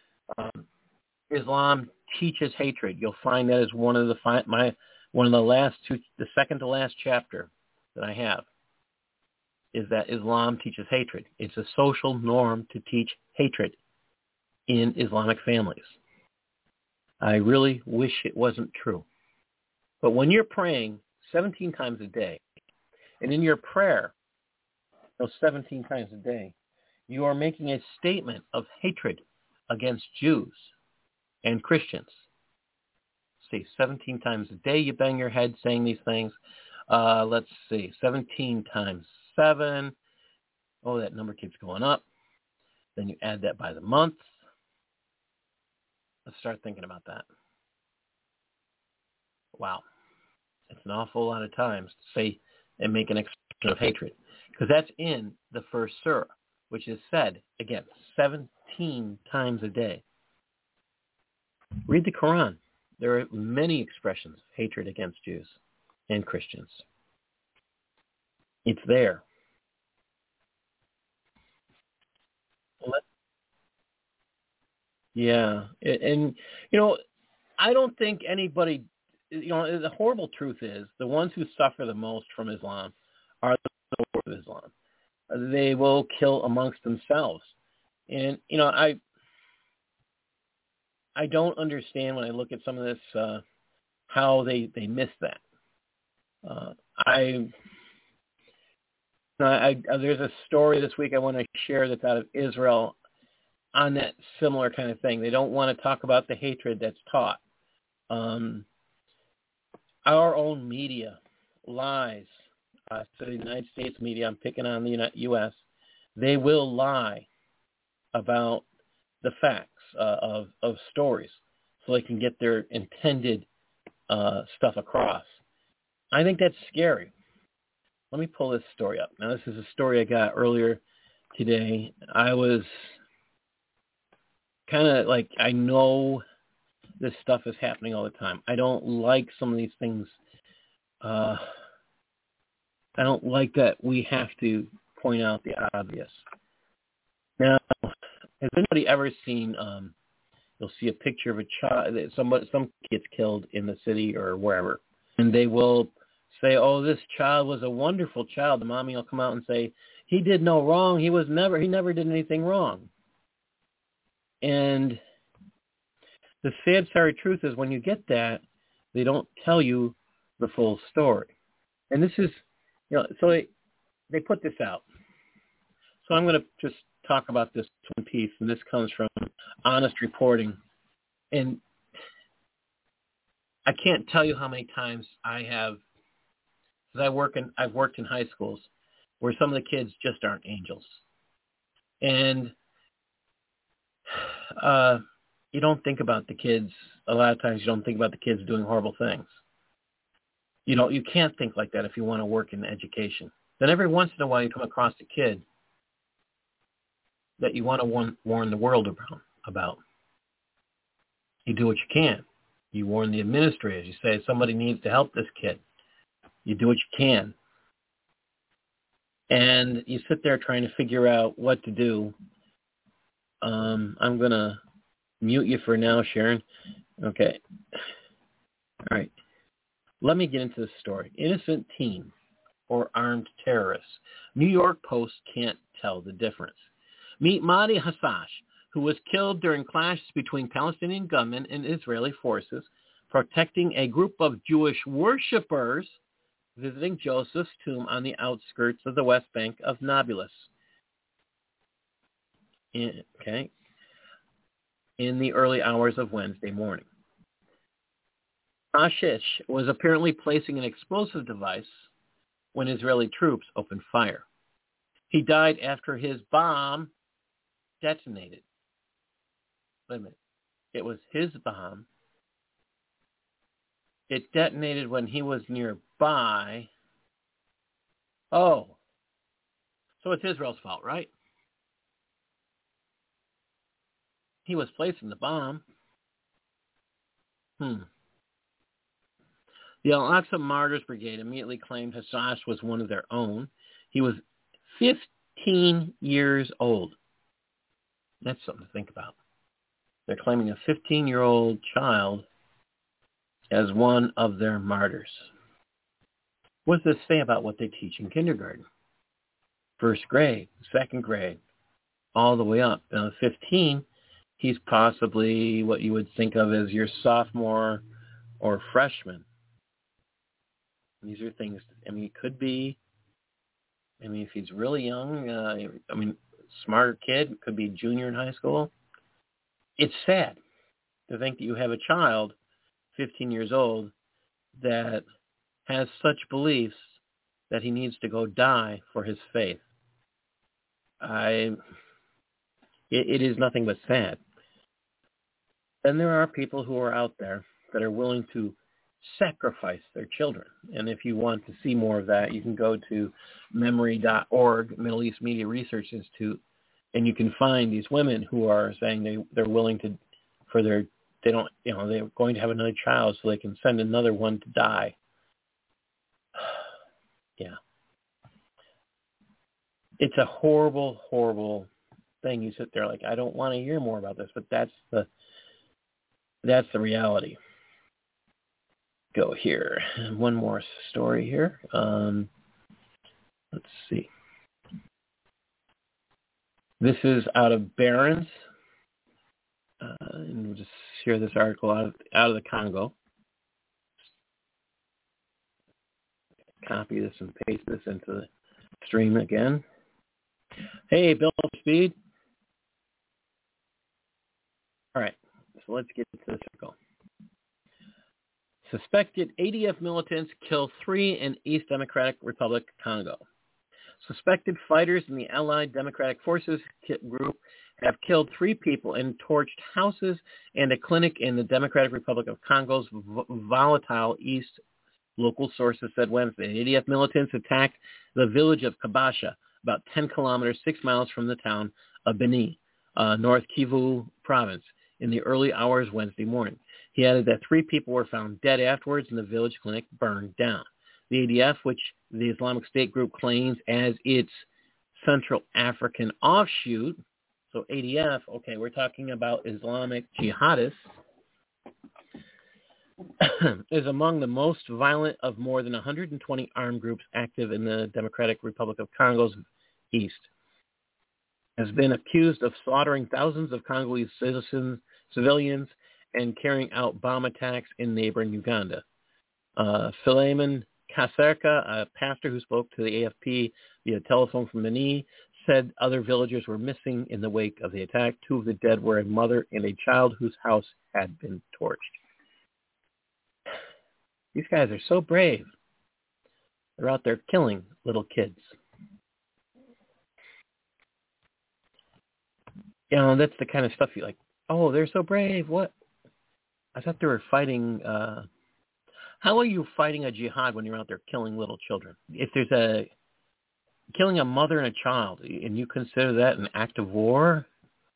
Islam teaches hatred. You'll find that is one of the last two, the second to last chapter that I have, is that Islam teaches hatred. It's a social norm to teach hatred in Islamic families. I really wish it wasn't true. But when you're praying 17 times a day, and in your prayer, those 17 times a day, you are making a statement of hatred against Jews and Christians. See, 17 times a day you bang your head saying these things. Let's see, 17 times 7. Oh, that number keeps going up. Then you add that by the month. Let's start thinking about that. Wow. It's an awful lot of times to say and make an expression of hatred. Because that's in the first surah, which is said, again, 17 times a day. Read the Quran. There are many expressions of hatred against Jews and Christians. It's there. Yeah. And, I don't think anybody, the horrible truth is the ones who suffer the most from Islam are the people of Islam. They will kill amongst themselves. And, I don't understand when I look at some of this, how they miss that. There's a story this week I want to share that's out of Israel on that similar kind of thing. They don't want to talk about the hatred that's taught. Our own media lies. So the United States media, I'm picking on the U.S., they will lie about the facts of stories so they can get their intended stuff across. I think that's scary. Let me pull this story up. Now, this is a story I got earlier today. I was kind of like, I know this stuff is happening all the time. I don't like some of these things. I don't like that we have to point out the obvious. Now, has anybody ever seen, you'll see a picture of a child, some kid's killed in the city or wherever, and they will say, oh, this child was a wonderful child. The mommy will come out and say, he did no wrong. He never did anything wrong. And the sad, sorry truth is when you get that, they don't tell you the full story. And this is, so they put this out. So I'm going to just talk about this one piece, and this comes from Honest Reporting. And I can't tell you how many times I have, because I've worked in high schools where some of the kids just aren't angels. And you don't think about the kids, a lot of times you don't think about the kids doing horrible things. You can't think like that if you want to work in education. Then every once in a while you come across a kid that you want to warn the world about. You do what you can. You warn the administrators. You say somebody needs to help this kid. You do what you can. And you sit there trying to figure out what to do. I'm going to mute you for now, Sharon. Okay. All right. Let me get into this story. Innocent teen or armed terrorists. New York Post can't tell the difference. Meet Mahdi Hassash, who was killed during clashes between Palestinian gunmen and Israeli forces protecting a group of Jewish worshippers visiting Joseph's tomb on the outskirts of the West Bank of Nablus. In the early hours of Wednesday morning. Hashish was apparently placing an explosive device when Israeli troops opened fire. He died after his bomb detonated. Wait a minute. It was his bomb. It detonated when he was nearby. Oh. So it's Israel's fault, right? He was placing the bomb. The Al-Aqsa Martyrs Brigade immediately claimed Hassash was one of their own. He was 15 years old. That's something to think about. They're claiming a 15-year-old child as one of their martyrs. What does this say about what they teach in kindergarten? First grade, second grade, all the way up. Now, 15, he's possibly what you would think of as your sophomore or freshman. These are things, it could be, if he's really young, smarter kid, could be junior in high school. It's sad to think that you have a child, 15 years old, that has such beliefs that he needs to go die for his faith. It is nothing but sad. And there are people who are out there that are willing to sacrifice their children. And if you want to see more of that, you can go to memory.org, Middle East Media Research Institute, and you can find these women who are saying they're willing to, they're going to have another child so they can send another one to die. Yeah. It's a horrible, horrible thing. You sit there like, I don't want to hear more about this, but that's the reality. Go here. One more story here. Let's see. This is out of Barron's. And we'll just share this article out of the Congo. Copy this and paste this into the stream again. Hey, Bill Speed. All right, so let's get to this article. Suspected ADF militants kill 3 in East Democratic Republic, Congo. Suspected fighters in the Allied Democratic Forces group have killed 3 people and torched houses and a clinic in the Democratic Republic of Congo's volatile east, local sources said Wednesday. ADF militants attacked the village of Kabasha, about 10 kilometers, 6 miles from the town of Beni, North Kivu province, in the early hours Wednesday morning. He added that 3 people were found dead afterwards and the village clinic burned down. The ADF, which the Islamic State group claims as its Central African offshoot, so ADF, okay, we're talking about Islamic jihadists, is among the most violent of more than 120 armed groups active in the Democratic Republic of Congo's east. Has been accused of slaughtering thousands of Congolese civilians and carrying out bomb attacks in neighboring Uganda. Philemon Kaserka, a pastor who spoke to the AFP via telephone from Beni, said other villagers were missing in the wake of the attack. 2 of the dead were a mother and a child whose house had been torched. These guys are so brave. They're out there killing little kids. That's the kind of stuff you like, oh, they're so brave. What? I thought they were fighting. How are you fighting a jihad when you're out there killing little children? If there's killing a mother and a child, and you consider that an act of war?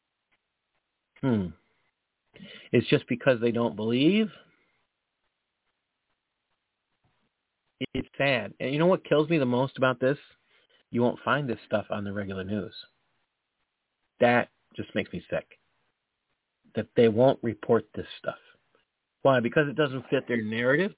It's just because they don't believe? It's sad. And you know what kills me the most about this? You won't find this stuff on the regular news. That just makes me sick. that they won't report this stuff. Why? Because it doesn't fit their narrative?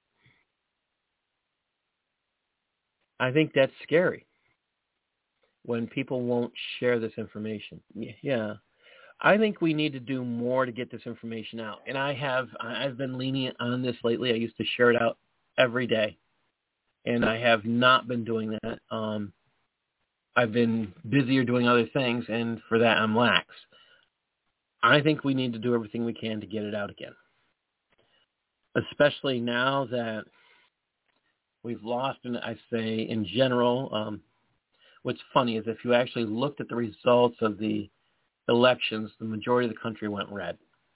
I think that's scary when people won't share this information. Yeah. I think we need to do more to get this information out. And I've been lenient on this lately. I used to share it out every day. And I have not been doing that. I've been busier doing other things, and for that I'm lax. I think we need to do everything we can to get it out again. Especially now that we've lost, and I say in general, what's funny is if you actually looked at the results of the elections, the majority of the country went red.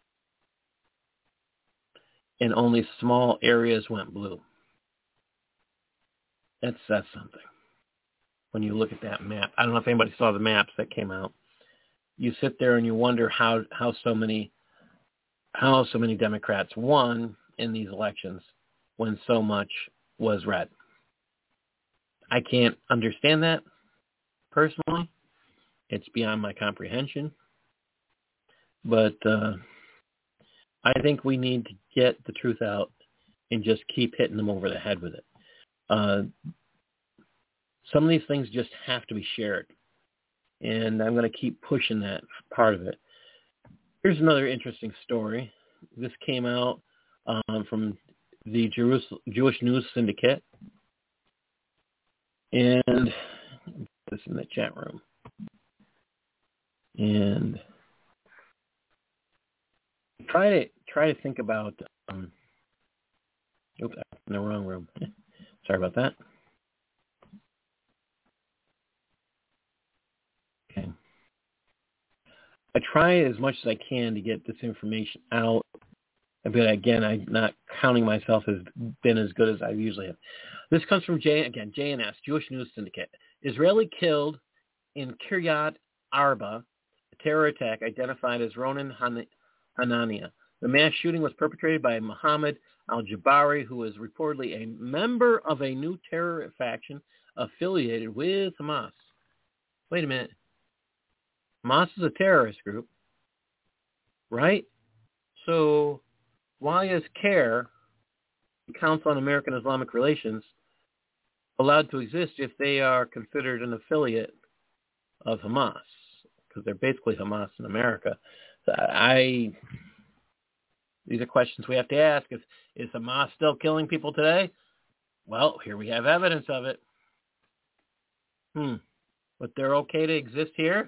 And only small areas went blue. That says something. When you look at that map. I don't know if anybody saw the maps that came out. You sit there and you wonder how so many Democrats won in these elections when so much was red. I can't understand that personally. It's beyond my comprehension. But I think we need to get the truth out and just keep hitting them over the head with it. Some of these things just have to be shared. And I'm going to keep pushing that part of it. Here's another interesting story. This came out from the Jewish News Syndicate. And this in the chat room. And try to think about oops, I'm in the wrong room. Sorry about that. Okay. I try as much as I can to get this information out. But again, I'm not counting myself as been as good as I usually have. This comes from JNS, Jewish News Syndicate. Israeli killed in Kiryat Arba, a terror attack identified as Ronen Hanania. The mass shooting was perpetrated by Mohammed al-Jabari, who is reportedly a member of a new terror faction affiliated with Hamas. Wait a minute. Hamas is a terrorist group, right? So why is CAIR, the Council on American Islamic Relations, allowed to exist if they are considered an affiliate of Hamas? Because they're basically Hamas in America. So these are questions we have to ask. Is Hamas still killing people today? Well, here we have evidence of it. But they're okay to exist here?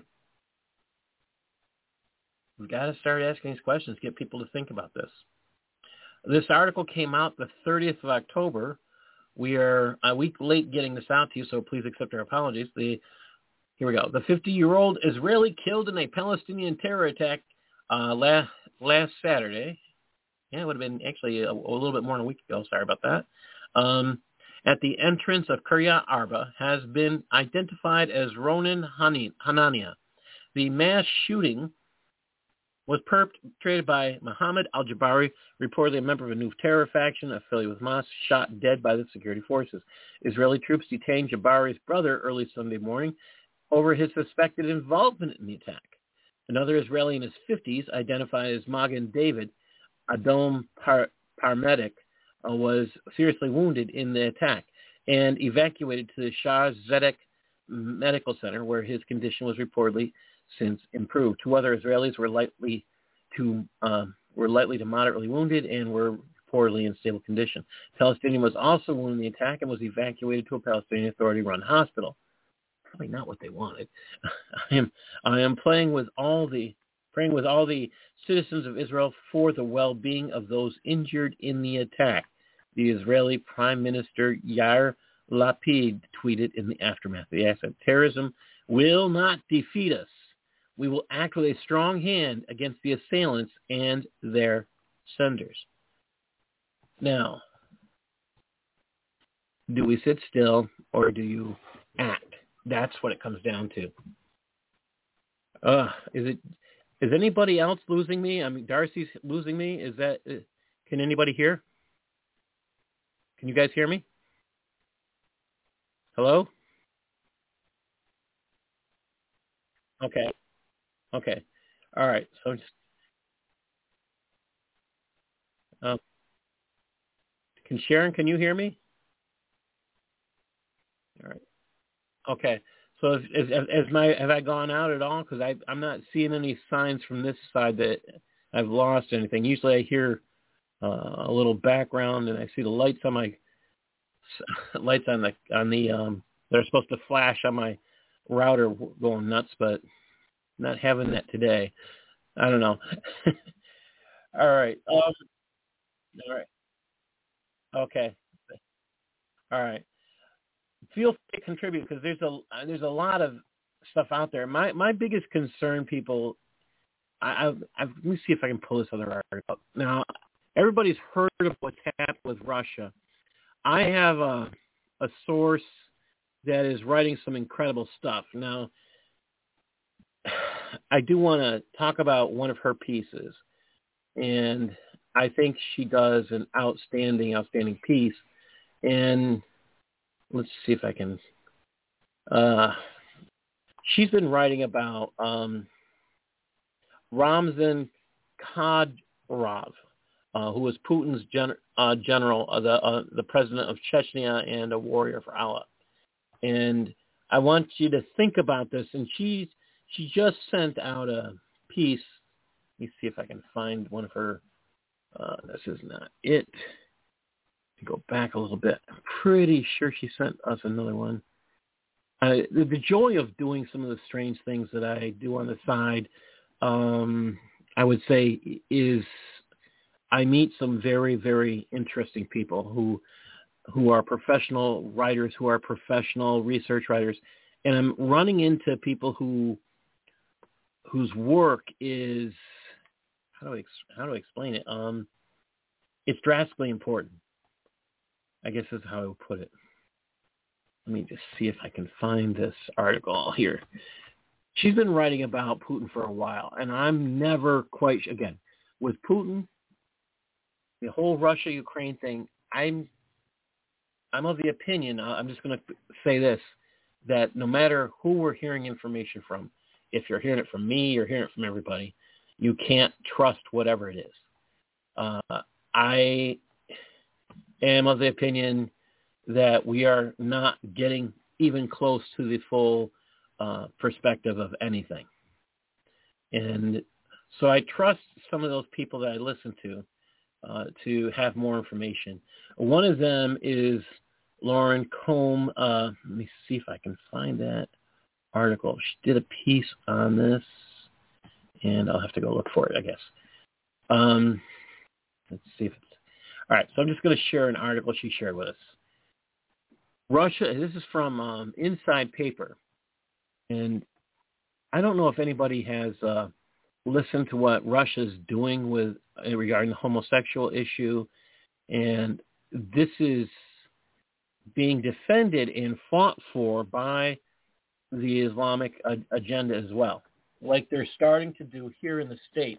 We've got to start asking these questions, get people to think about this. This article came out the 30th of October. We are a week late getting this out to you, so please accept our apologies. Here we go. The 50-year-old Israeli killed in a Palestinian terror attack last Saturday. Yeah, it would have been actually a little bit more than a week ago. Sorry about that. At the entrance of Kiryat Arba has been identified as Ronen Hanania. The mass shooting was perpetrated by Mohammed al-Jabari, reportedly a member of a new terror faction affiliated with Hamas, shot dead by the security forces. Israeli troops detained Jabari's brother early Sunday morning over his suspected involvement in the attack. Another Israeli in his 50s, identified as Magen David Adom Paramedic, was seriously wounded in the attack and evacuated to the Shah Zedek Medical Center, where his condition was reportedly since improved. Two other Israelis were likely to moderately wounded and were reportedly in stable condition. Palestinian was also wounded in the attack and was evacuated to a Palestinian Authority-run hospital. Probably not what they wanted. I am praying with all the citizens of Israel for the well-being of those injured in the attack. The Israeli Prime Minister Yair Lapid tweeted in the aftermath of the accident. Terrorism will not defeat us. We will act with a strong hand against the assailants and their senders. Now, do we sit still or do you act? That's what it comes down to. Is anybody else losing me? I mean, Darcy's losing me. Can anybody hear? Can you guys hear me? Hello? Okay. All right. So Uh, can you hear me? All right. Okay. So have I gone out at all? Because I'm not seeing any signs from this side that I've lost anything. Usually I hear a little background and I see the lights on my lights on the they're supposed to flash on my router going nuts, but not having that today. I don't know. All right. All right. Okay. All right. Feel free to contribute because there's a lot of stuff out there. My biggest concern, people. Let me see if I can pull this other article up. Now, everybody's heard of what's happened with Russia. I have a source that is writing some incredible stuff. Now, I do want to talk about one of her pieces, and I think she does an outstanding piece. And let's see if I can. She's been writing about Ramzan Kadyrov, who was Putin's general, the president of Chechnya and a warrior for Allah. And I want you to think about this. And she just sent out a piece. Let me see if I can find one of her. This is not it. Go back a little bit. I'm pretty sure she sent us another one. The joy of doing some of the strange things that I do on the side, I would say, is I meet some very, very interesting people who are professional writers, who are professional research writers, and I'm running into people whose work is, how do I explain it? It's drastically important. I guess that's how I would put it. Let me just see if I can find this article here. She's been writing about Putin for a while, and I'm never quite, again, with Putin, the whole Russia-Ukraine thing, I'm of the opinion, I'm just going to say this, that no matter who we're hearing information from, if you're hearing it from me, you're hearing it from everybody, you can't trust whatever it is. I am of the opinion that we are not getting even close to the full perspective of anything. And so I trust some of those people that I listen to have more information. One of them is Lauren Combe. Let me see if I can find that article. She did a piece on this, and I'll have to go look for it, I guess. Let's see if it's... All right, so I'm just going to share an article she shared with us. Russia, this is from Inside Paper, and I don't know if anybody has listened to what Russia's doing with regarding the homosexual issue, and this is being defended and fought for by the Islamic agenda as well, like they're starting to do here in the States.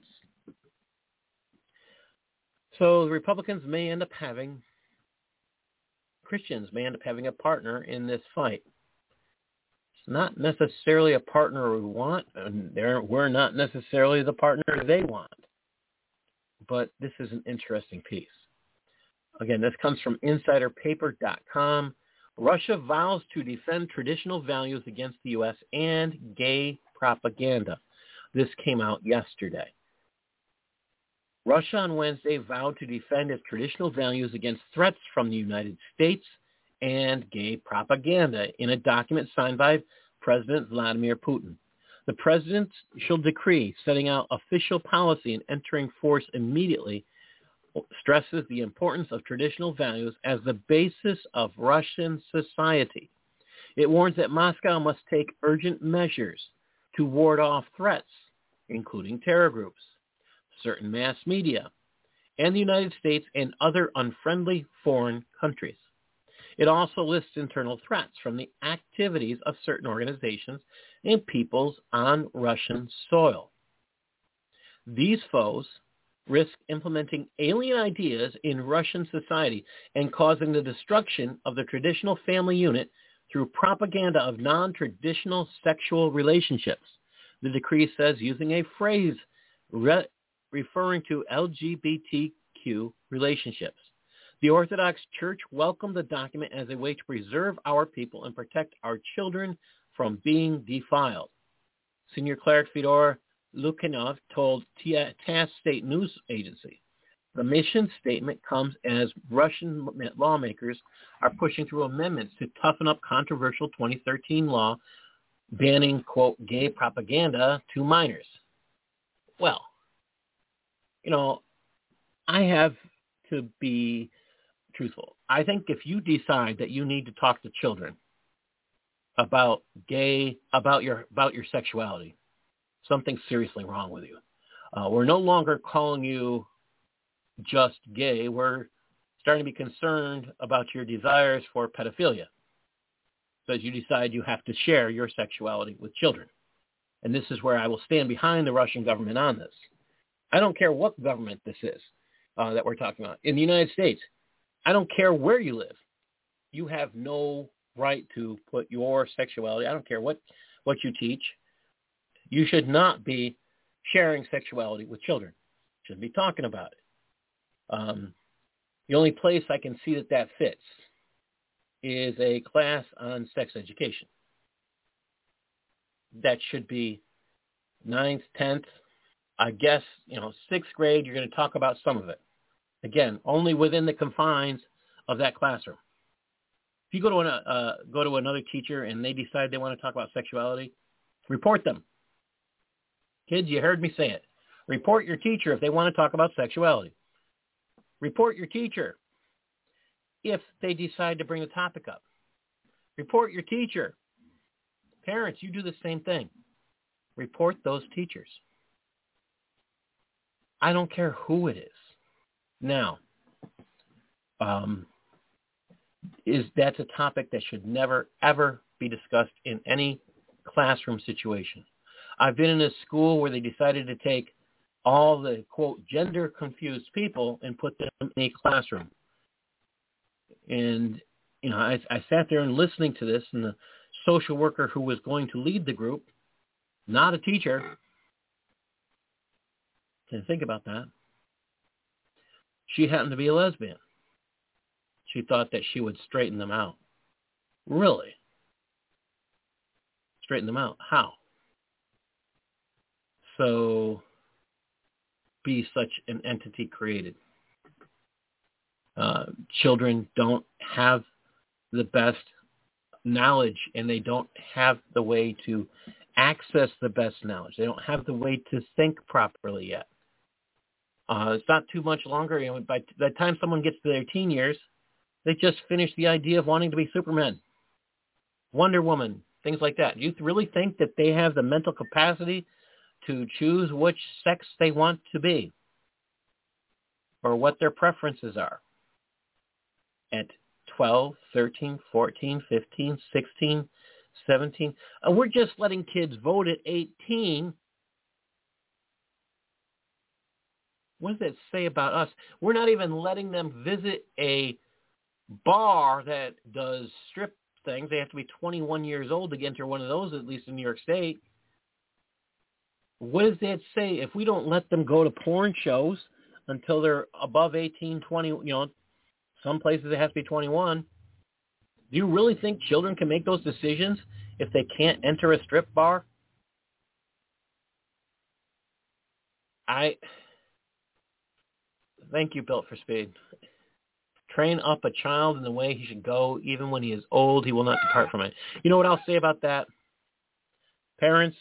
So the Republicans may end up having, Christians may end up having a partner in this fight. It's not necessarily a partner we want, and we're not necessarily the partner they want. But this is an interesting piece. Again, this comes from InsiderPaper.com. Russia vows to defend traditional values against the U.S. and gay propaganda. This came out yesterday. Russia on Wednesday vowed to defend its traditional values against threats from the United States and gay propaganda in a document signed by President Vladimir Putin. The presidential decree setting out official policy and entering force immediately stresses the importance of traditional values as the basis of Russian society. It warns that Moscow must take urgent measures to ward off threats, including terror groups, certain mass media, and the United States and other unfriendly foreign countries. It also lists internal threats from the activities of certain organizations and peoples on Russian soil. These foes risk implementing alien ideas in Russian society and causing the destruction of the traditional family unit through propaganda of non-traditional sexual relationships. The decree says, using a phrase referring to LGBTQ LGBTQ relationships. The Orthodox Church welcomed the document as a way to preserve our people and protect our children from being defiled. Senior cleric Fyodor Lukyanov told TASS state news agency, the mission statement comes as Russian lawmakers are pushing through amendments to toughen up controversial 2013 law banning, quote, gay propaganda to minors. Well, I have to be truthful. I think if you decide that you need to talk to children about your sexuality, something's seriously wrong with you. We're no longer calling you just gay. We're starting to be concerned about your desires for pedophilia because you decide you have to share your sexuality with children. And this is where I will stand behind the Russian government on this. I don't care what government this is that we're talking about. In the United States, I don't care where you live. You have no right to put your sexuality. I don't care what you teach. You should not be sharing sexuality with children. Shouldn't be talking about it. The only place I can see that fits is a class on sex education. That should be 9th, 10th, I guess, 6th grade, you're going to talk about some of it. Again, only within the confines of that classroom. If you go to another teacher and they decide they want to talk about sexuality, report them. Kids, you heard me say it. Report your teacher if they want to talk about sexuality. Report your teacher if they decide to bring the topic up. Report your teacher. Parents, you do the same thing. Report those teachers. I don't care who it is. Now, that's a topic that should never, ever be discussed in any classroom situation. I've been in a school where they decided to take all the, quote, gender-confused people and put them in a classroom. And, I sat there and listening to this, and the social worker who was going to lead the group, not a teacher, didn't think about that. She happened to be a lesbian. She thought that she would straighten them out. Really? Straighten them out? How? So, be such an entity created. Children don't have the best knowledge, and they don't have the way to access the best knowledge. They don't have the way to think properly yet. It's not too much longer. By the time someone gets to their teen years, they just finish the idea of wanting to be Superman, Wonder Woman, things like that. Do you really think that they have the mental capacity to choose which sex they want to be or what their preferences are at 12, 13, 14, 15, 16, 17? We're just letting kids vote at 18. What does that say about us? We're not even letting them visit a bar that does strip things. They have to be 21 years old to enter one of those, at least in New York State. What does that say? If we don't let them go to porn shows until they're above 18, 20, some places they have to be 21. Do you really think children can make those decisions if they can't enter a strip bar? Thank you, Built for Speed. Train up a child in the way he should go. Even when he is old, he will not depart from it. You know what I'll say about that? Parents,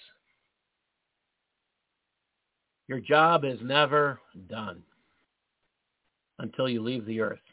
your job is never done until you leave the earth.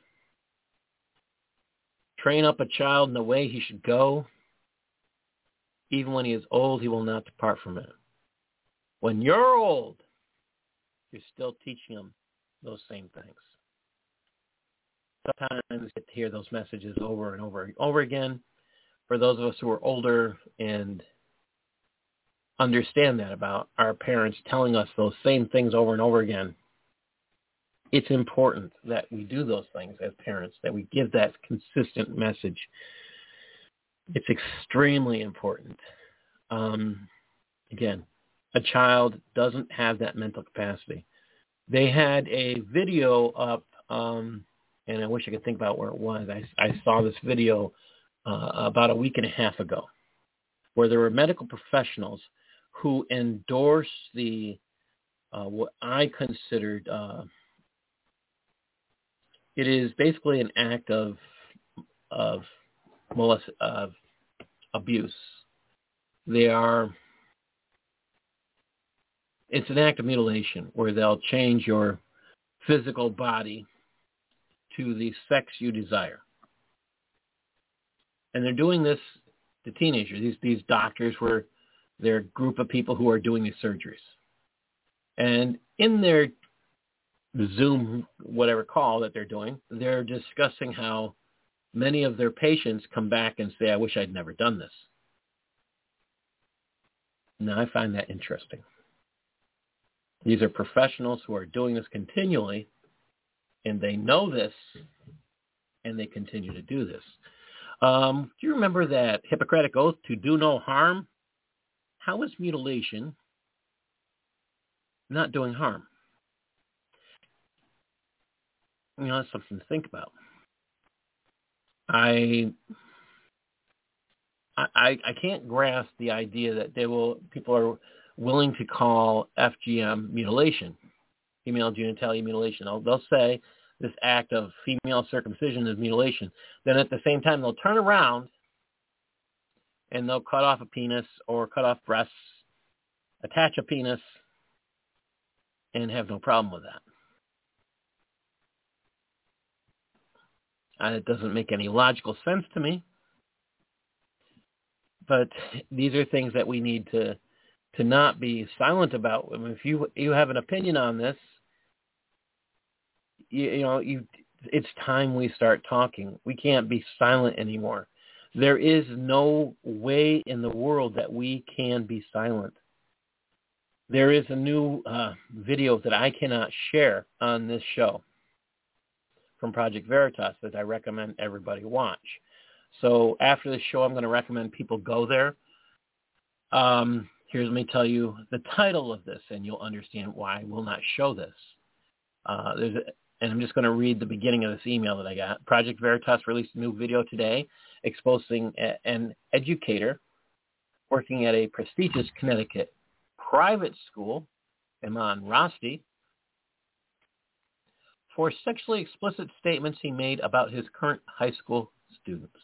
Train up a child in the way he should go. Even when he is old, he will not depart from it. When you're old, you're still teaching him those same things. Sometimes I get to hear those messages over and over and over again. For those of us who are older and understand that about our parents telling us those same things over and over again, it's important that we do those things as parents, that we give that consistent message. It's extremely important. Again, a child doesn't have that mental capacity. They had a video up, and I wish I could think about where it was. I saw this video about a week and a half ago, where there were medical professionals who endorsed the what I considered it is basically an act of abuse. It's an act of mutilation where they'll change your physical body to the sex you desire. And they're doing this to teenagers. These doctors they're a group of people who are doing these surgeries. And in their Zoom, whatever call that they're doing, they're discussing how many of their patients come back and say, I wish I'd never done this. Now, I find that interesting. These are professionals who are doing this continually, and they know this, and they continue to do this. Do you remember that Hippocratic oath to do no harm? How is mutilation not doing harm? That's something to think about. I can't grasp the idea that people are willing to call FGM mutilation, female genitalia mutilation. They'll say this act of female circumcision is mutilation. Then at the same time, they'll turn around and they'll cut off a penis or cut off breasts, attach a penis, and have no problem with that. It doesn't make any logical sense to me. But these are things that we need to not be silent about. I mean, if you have an opinion on this, it's time we start talking. We can't be silent anymore. There is no way in the world that we can be silent. There is a new video that I cannot share on this show from Project Veritas that I recommend everybody watch. So after the show, I'm going to recommend people go there. Let me tell you the title of this, and you'll understand why I will not show this. And I'm just going to read the beginning of this email that I got. Project Veritas released a new video today exposing an educator working at a prestigious Connecticut private school, Iman Rosti, for sexually explicit statements he made about his current high school students.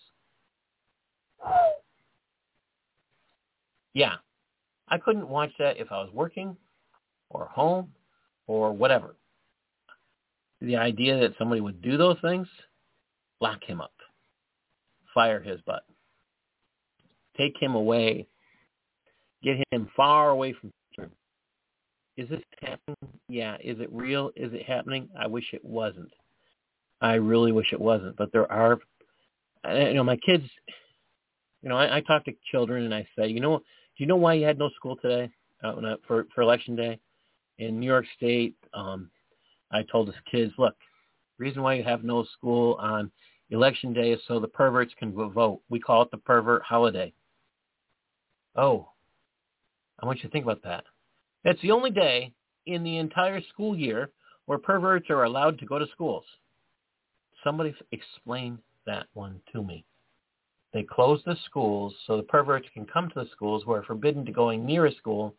Yeah, I couldn't watch that if I was working or home or whatever. The idea that somebody would do those things, lock him up, fire his butt, take him away, get him far away from children. Is this happening? Yeah. Is it real? Is it happening? I wish it wasn't. I really wish it wasn't. But there are, my kids, I talk to children and I say, do you know why you had no school today for Election Day? In New York State, I told the kids, look, the reason why you have no school on Election Day is so the perverts can vote. We call it the pervert holiday. Oh, I want you to think about that. It's the only day in the entire school year where perverts are allowed to go to schools. Somebody explain that one to me. They close the schools so the perverts can come to the schools who are forbidden to going near a school.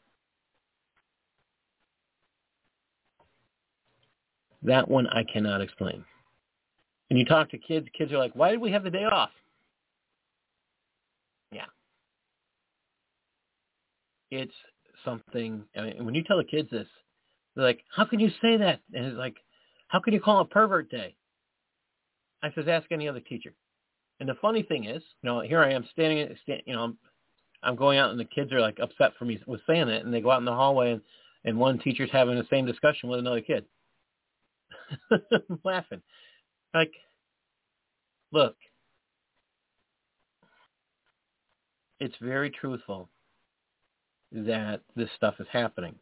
That one I cannot explain. And you talk to kids are like, why did we have the day off? Yeah. It's something, when you tell the kids this, they're like, how can you say that? And it's like, how can you call it pervert day? I says, ask any other teacher. And the funny thing is, here I am I'm going out and the kids are like upset for me with saying it, and they go out in the hallway and one teacher's having the same discussion with another kid. I'm laughing. Like, look, it's very truthful that this stuff is happening.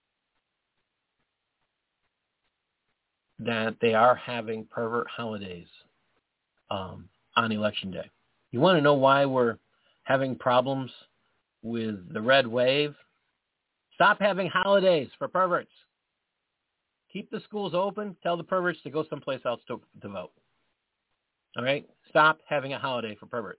That they are having pervert holidays on Election Day. You want to know why we're having problems with the red wave? Stop having holidays for perverts. Keep the schools open. Tell the perverts to go someplace else to vote. All right? Stop having a holiday for perverts.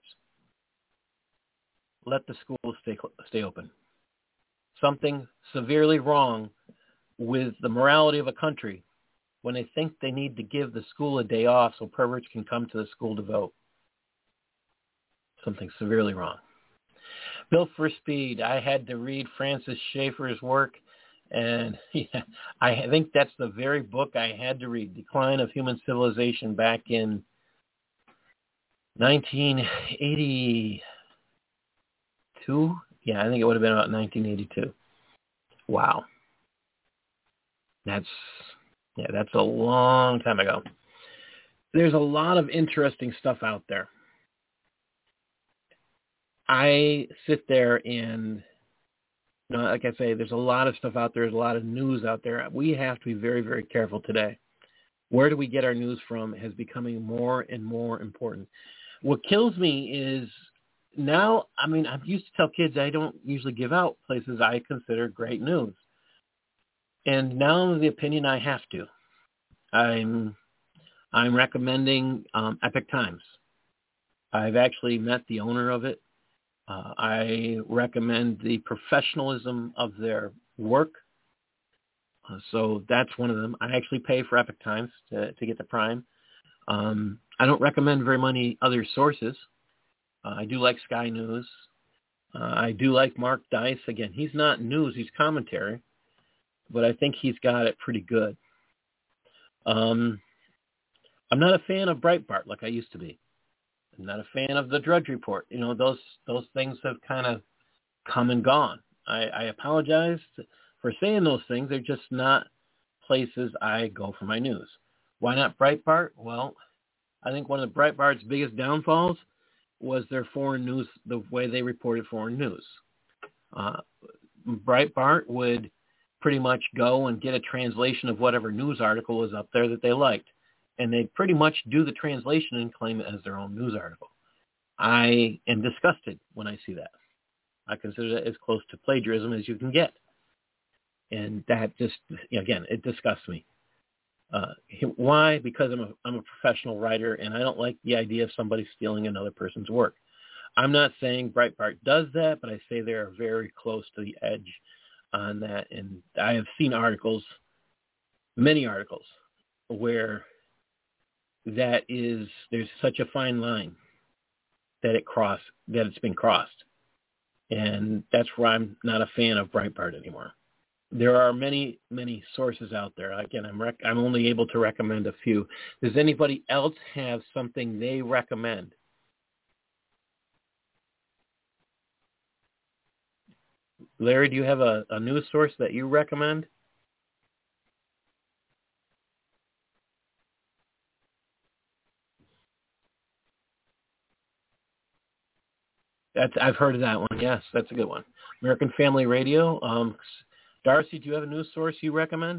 Let the schools stay open. Something severely wrong with the morality of a country when they think they need to give the school a day off so perverts can come to the school to vote. Something severely wrong. Built for Speed. I had to read Francis Schaeffer's work, and I think that's the very book I had to read, Decline of Human Civilization, back in 1982. Yeah, I think it would have been about 1982. Wow. That's a long time ago. There's a lot of interesting stuff out there. I sit there and, like I say, there's a lot of stuff out there. There's a lot of news out there. We have to be very, very careful today. Where do we get our news from has becoming more and more important. What kills me is now, I used to tell kids I don't usually give out places I consider great news. And now I'm of the opinion I have to. I'm recommending Epoch Times. I've actually met the owner of it. I recommend the professionalism of their work. So that's one of them. I actually pay for Epoch Times to get the Prime. I don't recommend very many other sources. I do like Sky News. I do like Mark Dice. Again, he's not news, he's commentary. But I think he's got it pretty good. I'm not a fan of Breitbart like I used to be. I'm not a fan of the Drudge Report. Those things have kind of come and gone. I apologize for saying those things. They're just not places I go for my news. Why not Breitbart? Well, I think one of the Breitbart's biggest downfalls was their foreign news, the way they reported foreign news. Breitbart would pretty much go and get a translation of whatever news article was up there that they liked. And they pretty much do the translation and claim it as their own news article. I am disgusted when I see that. I consider that as close to plagiarism as you can get. And that just, again, it disgusts me. Why? Because I'm a professional writer, and I don't like the idea of somebody stealing another person's work. I'm not saying Breitbart does that, but I say they're very close to the edge on that. And I have seen articles, many articles, where there's such a fine line that it's been crossed. And that's where I'm not a fan of Breitbart anymore. There are many, many sources out there. Again, I'm only able to recommend a few. Does anybody else have something they recommend? Larry, do you have a news source that you recommend? I've heard of that one. Yes, that's a good one. American Family Radio. Darcy, do you have a news source you recommend?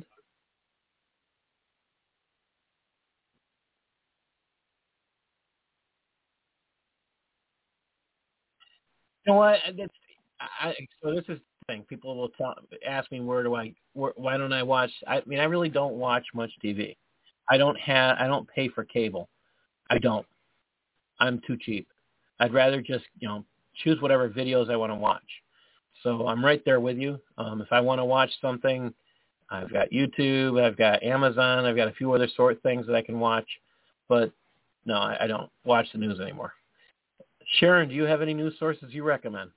You know what? So this is the thing. People will ask me why don't I watch? I really don't watch much TV. I don't pay for cable. I don't. I'm too cheap. I'd rather just choose whatever videos I want to watch. So I'm right there with you. If I want to watch something, I've got YouTube, I've got Amazon, I've got a few other sort of things that I can watch. But no, I don't watch the news anymore. Sharon, do you have any news sources you recommend?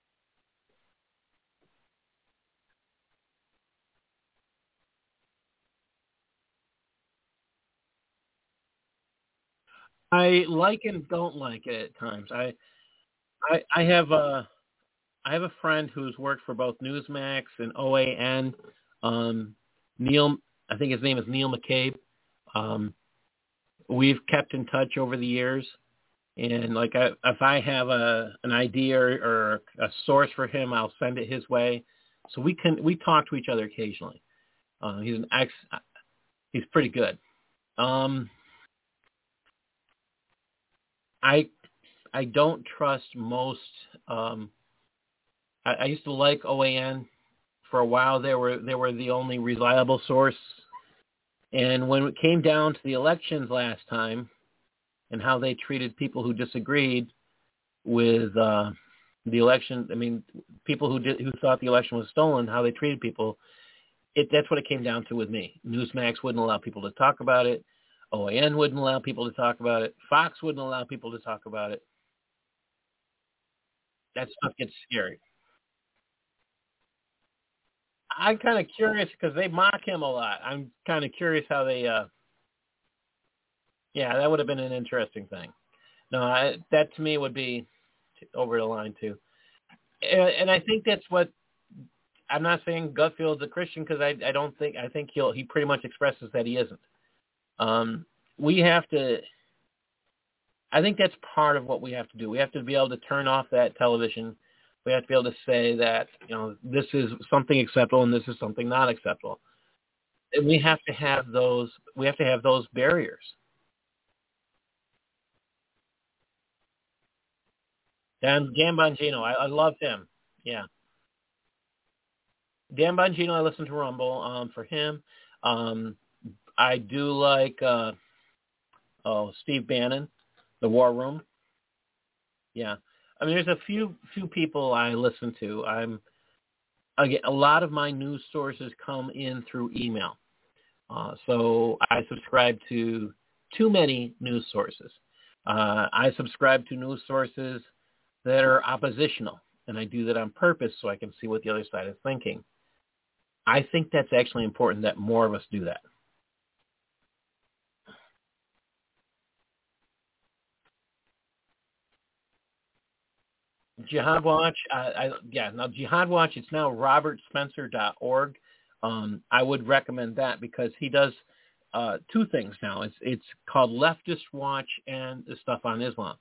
I like and don't like it at times. I have a friend who's worked for both Newsmax and OAN. Neil, I think his name is Neil McCabe. We've kept in touch over the years, and if I have an idea or a source for him, I'll send it his way. So we talk to each other occasionally. He's pretty good. I don't trust most. I used to like OAN for a while. They were the only reliable source And when it came down to the elections last time and how they treated people who disagreed with the election, I mean, people who thought the election was stolen, how they treated people, that's what it came down to with me. Newsmax wouldn't allow people to talk about it. OAN wouldn't allow people to talk about it. Fox wouldn't allow people to talk about it. That stuff gets scary. I'm kind of curious because they mock him a lot. I'm kind of curious how they, that would have been an interesting thing. No, that to me would be over the line too. And I think that's what, I'm not saying Gutfield's a Christian because I think he pretty much expresses that he isn't. We have to, I think that's part of what we have to do. We have to be able to turn off that television. We have to be able to say that, this is something acceptable and this is something not acceptable. And we have to have those barriers. Dan Bongino, I love him. Yeah. Dan Bongino, I listen to Rumble for him. I do like Steve Bannon, The War Room. Yeah. I mean, there's a few people I listen to. A lot of my news sources come in through email. So I subscribe to too many news sources. I subscribe to news sources that are oppositional, and I do that on purpose so I can see what the other side is thinking. I think that's actually important that more of us do that. Jihad Watch, now Jihad Watch, it's now robertspencer.org. I would recommend that because he does two things now. It's called Leftist Watch and the stuff on Islam.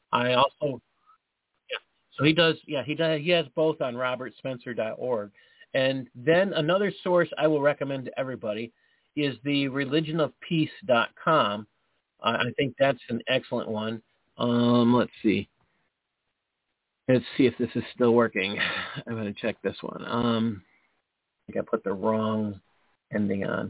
So he has both on robertspencer.org. And then another source I will recommend to everybody is the religionofpeace.com. I think that's an excellent one. Let's see. Let's see if this is still working. I'm going to check this one. I think I put the wrong ending on.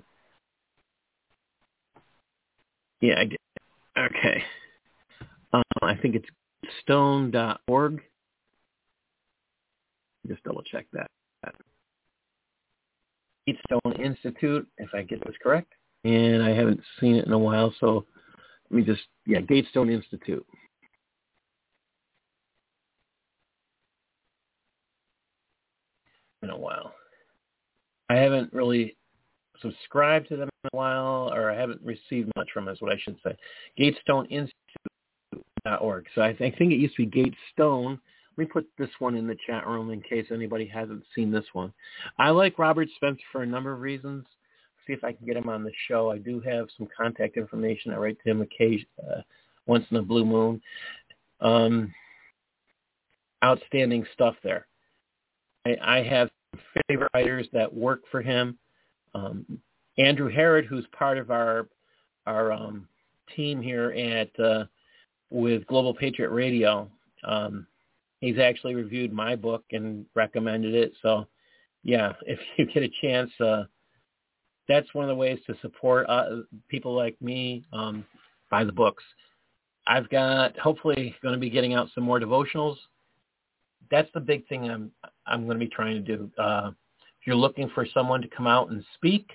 Yeah, I did. Okay. I think it's stone.org. Just double check that. Gatestone Institute, if I get this correct. And I haven't seen it in a while, so let me Gatestone Institute. In a while. I haven't really subscribed to them in a while, or I haven't received much from them, is what I should say. GatesstoneInstitute.org. So I think it used to be Gatestone. Let me put this one in the chat room in case anybody hasn't seen this one. I like Robert Spencer for a number of reasons. See if I can get him on the show. I do have some contact information. I write to him once in a blue moon. Outstanding stuff there. I have favorite writers that work for him. Andrew Herod, who's part of our team here with Global Patriot Radio, he's actually reviewed my book and recommended it. So, yeah, if you get a chance, that's one of the ways to support people like me. Buy the books. I've got hopefully going to be getting out some more devotionals. That's the big thing I'm going to be trying to do. If you're looking for someone to come out and speak,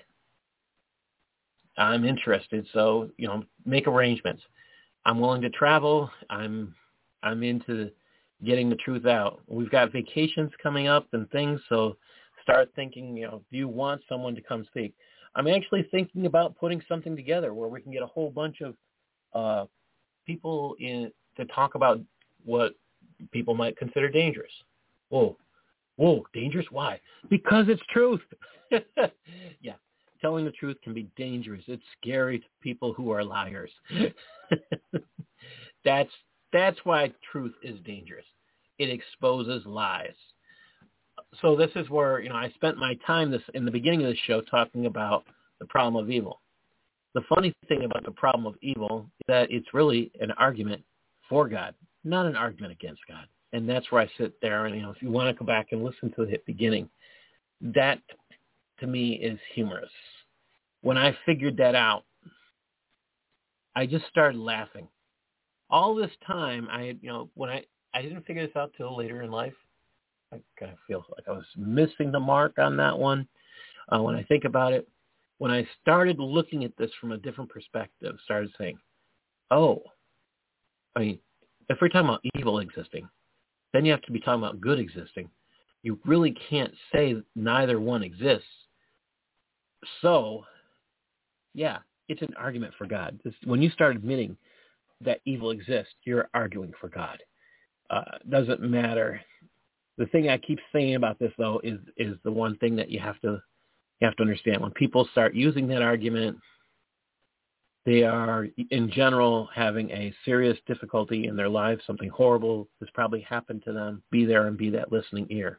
I'm interested. So, make arrangements. I'm willing to travel. I'm into getting the truth out. We've got vacations coming up and things, so start thinking, do you want someone to come speak? I'm actually thinking about putting something together where we can get a whole bunch of people in to talk about what people might consider dangerous. Whoa, dangerous? Why? Because it's truth. Yeah, telling the truth can be dangerous. It's scary to people who are liars. That's why truth is dangerous. It exposes lies. So this is where, I spent my time in the beginning of the show talking about the problem of evil. The funny thing about the problem of evil is that it's really an argument for God, not an argument against God. And that's where I sit there. And, if you want to go back and listen to the beginning, that to me is humorous. when I figured that out, I just started laughing. All this time, when I didn't figure this out till later in life. I kind of feel like I was missing the mark on that one. When I think about it, when I started looking at this from a different perspective, started saying, oh, I mean, if we're talking about evil existing, then you have to be talking about good existing. You really can't say neither one exists. So, yeah, it's an argument for God. When you start admitting that evil exists, you're arguing for God. Doesn't matter. The thing I keep saying about this, though, is the one thing that you have to understand. When people start using that argument, they are, in general, having a serious difficulty in their lives. Something horrible has probably happened to them. Be there and be that listening ear.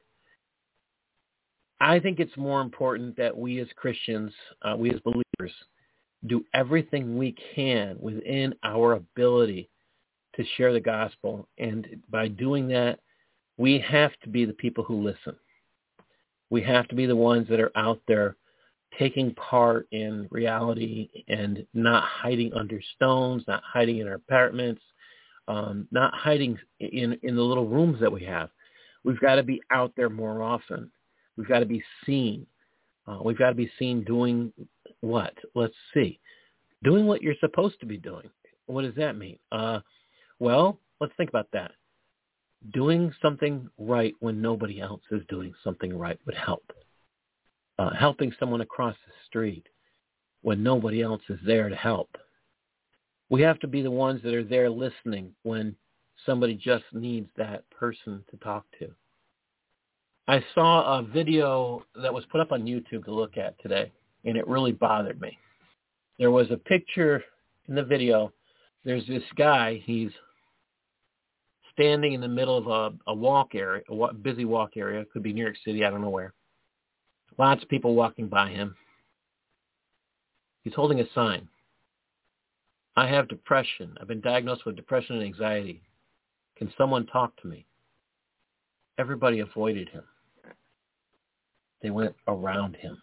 I think it's more important that we as Christians, we as believers, do everything we can within our ability to share the gospel. And by doing that, we have to be the people who listen. We have to be the ones that are out there taking part in reality and not hiding under stones, not hiding in our apartments, not hiding in the little rooms that we have. We've got to be out there more often. We've got to be seen. We've got to be seen doing what? Let's see. Doing what you're supposed to be doing. What does that mean? Well, let's think about that. Doing something right when nobody else is doing something right would help. Helping someone across the street when nobody else is there to help. We have to be the ones that are there listening when somebody just needs that person to talk to. I saw a video that was put up on YouTube to look at today, and it really bothered me. There was a picture in the video. There's this guy. He's standing in the middle of a walk area, a busy walk area. It could be New York City, I don't know where. Lots of people walking by him. He's holding a sign. I have depression. I've been diagnosed with depression and anxiety. Can someone talk to me? Everybody avoided him. They went around him.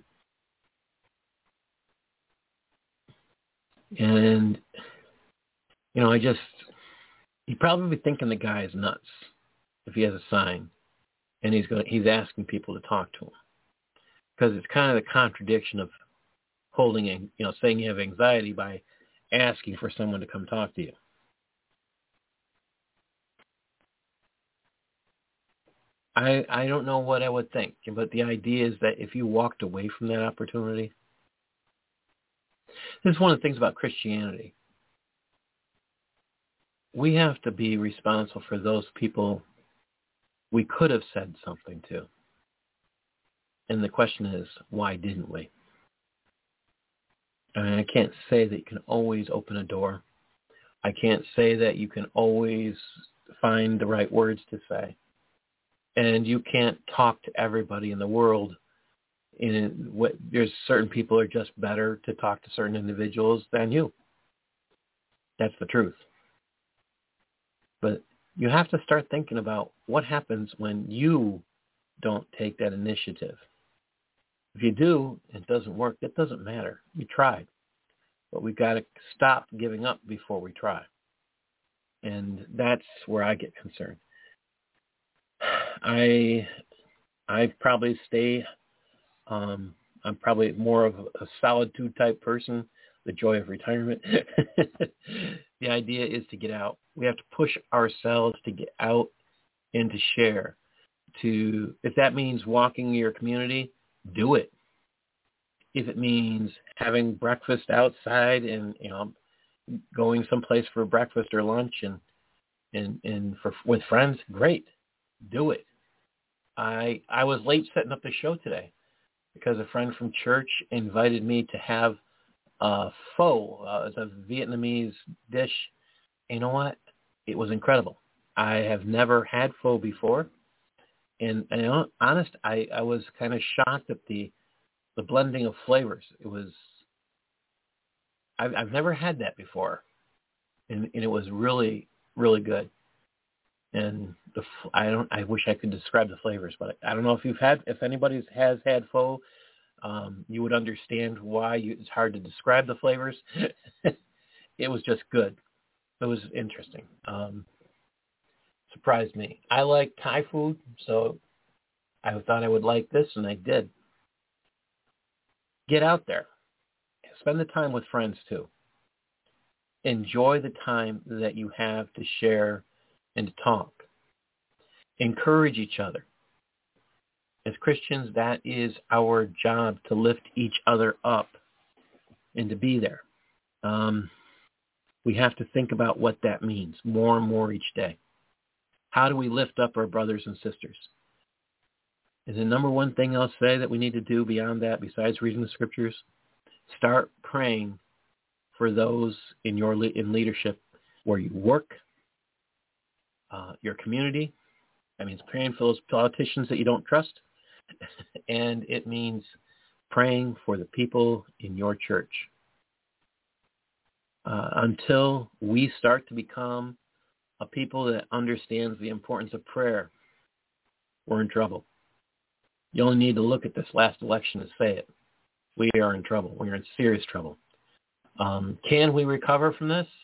And, you'd probably be thinking the guy is nuts if he has a sign and he's asking people to talk to him. Because it's kind of the contradiction of saying you have anxiety by asking for someone to come talk to you. I don't know what I would think, but the idea is that if you walked away from that opportunity, this is one of the things about Christianity. We have to be responsible for those people we could have said something to. And the question is, why didn't we? I can't say that you can always open a door. I can't say that you can always find the right words to say. And you can't talk to everybody in the world. There's certain people are just better to talk to certain individuals than you. That's the truth. But you have to start thinking about what happens when you don't take that initiative. If you do, it doesn't work. It doesn't matter. You tried. But we've got to stop giving up before we try. And that's where I get concerned. I probably stay, I'm probably more of a solitude type person, the joy of retirement. The idea is to get out. We have to push ourselves to get out and to share. If that means walking your community, do it. If it means having breakfast outside and going someplace for breakfast or lunch and with friends, great, do it. I was late setting up the show today because a friend from church invited me to have pho. It's a Vietnamese dish. You know what? It was incredible. I have never had pho before. And honest, I was kind of shocked at the blending of flavors. It was, I've never had that before. And it was really, really good. And I wish I could describe the flavors, but I don't know if anybody has had pho. You would understand why it's hard to describe the flavors. It was just good. It was interesting. Surprised me. I like Thai food, so I thought I would like this, and I did. Get out there. Spend the time with friends, too. Enjoy the time that you have to share and to talk. Encourage each other. As Christians, that is our job, to lift each other up and to be there. We have to think about what that means more and more each day. How do we lift up our brothers and sisters? And the number one thing I'll say that we need to do beyond that, besides reading the scriptures, start praying for those in leadership where you work, your community. That means praying for those politicians that you don't trust. And it means praying for the people in your church. Until we start to become a people that understands the importance of prayer, we're in trouble. You only need to look at this last election to say it. We are in trouble. We are in serious trouble. Can we recover from this?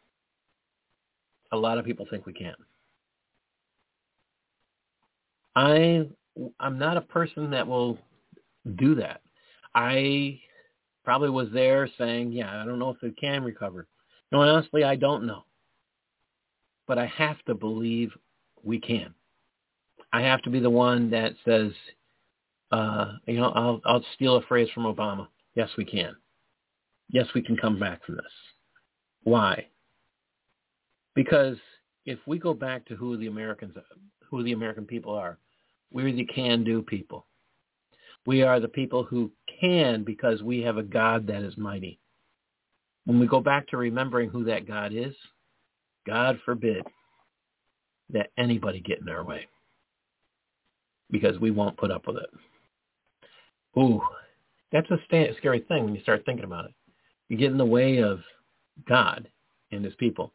A lot of people think we can. I'm not a person that will do that. I probably was there saying, yeah, I don't know if it can recover. No, honestly, I don't know. But I have to believe we can. I have to be the one that says, I'll steal a phrase from Obama. Yes, we can. Yes, we can come back from this. Why? Because if we go back to who the American people are, we're the can-do people. We are the people who can because we have a God that is mighty. When we go back to remembering who that God is, God forbid that anybody get in our way, because we won't put up with it. Ooh, that's a scary thing when you start thinking about it. You get in the way of God and his people.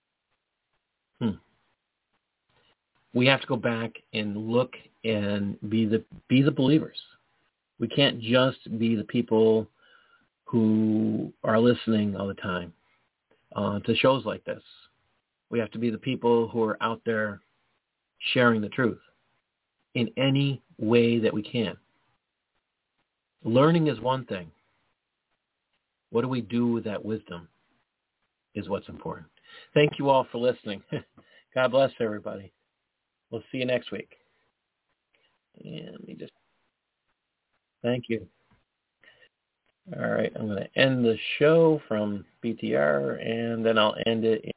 We have to go back and look and be the believers. We can't just be the people who are listening all the time to shows like this. We have to be the people who are out there sharing the truth in any way that we can. Learning is one thing. What do we do with that wisdom is what's important. Thank you all for listening. God bless everybody. We'll see you next week. And let me just thank you. All right, I'm going to end the show from BTR, and then I'll end it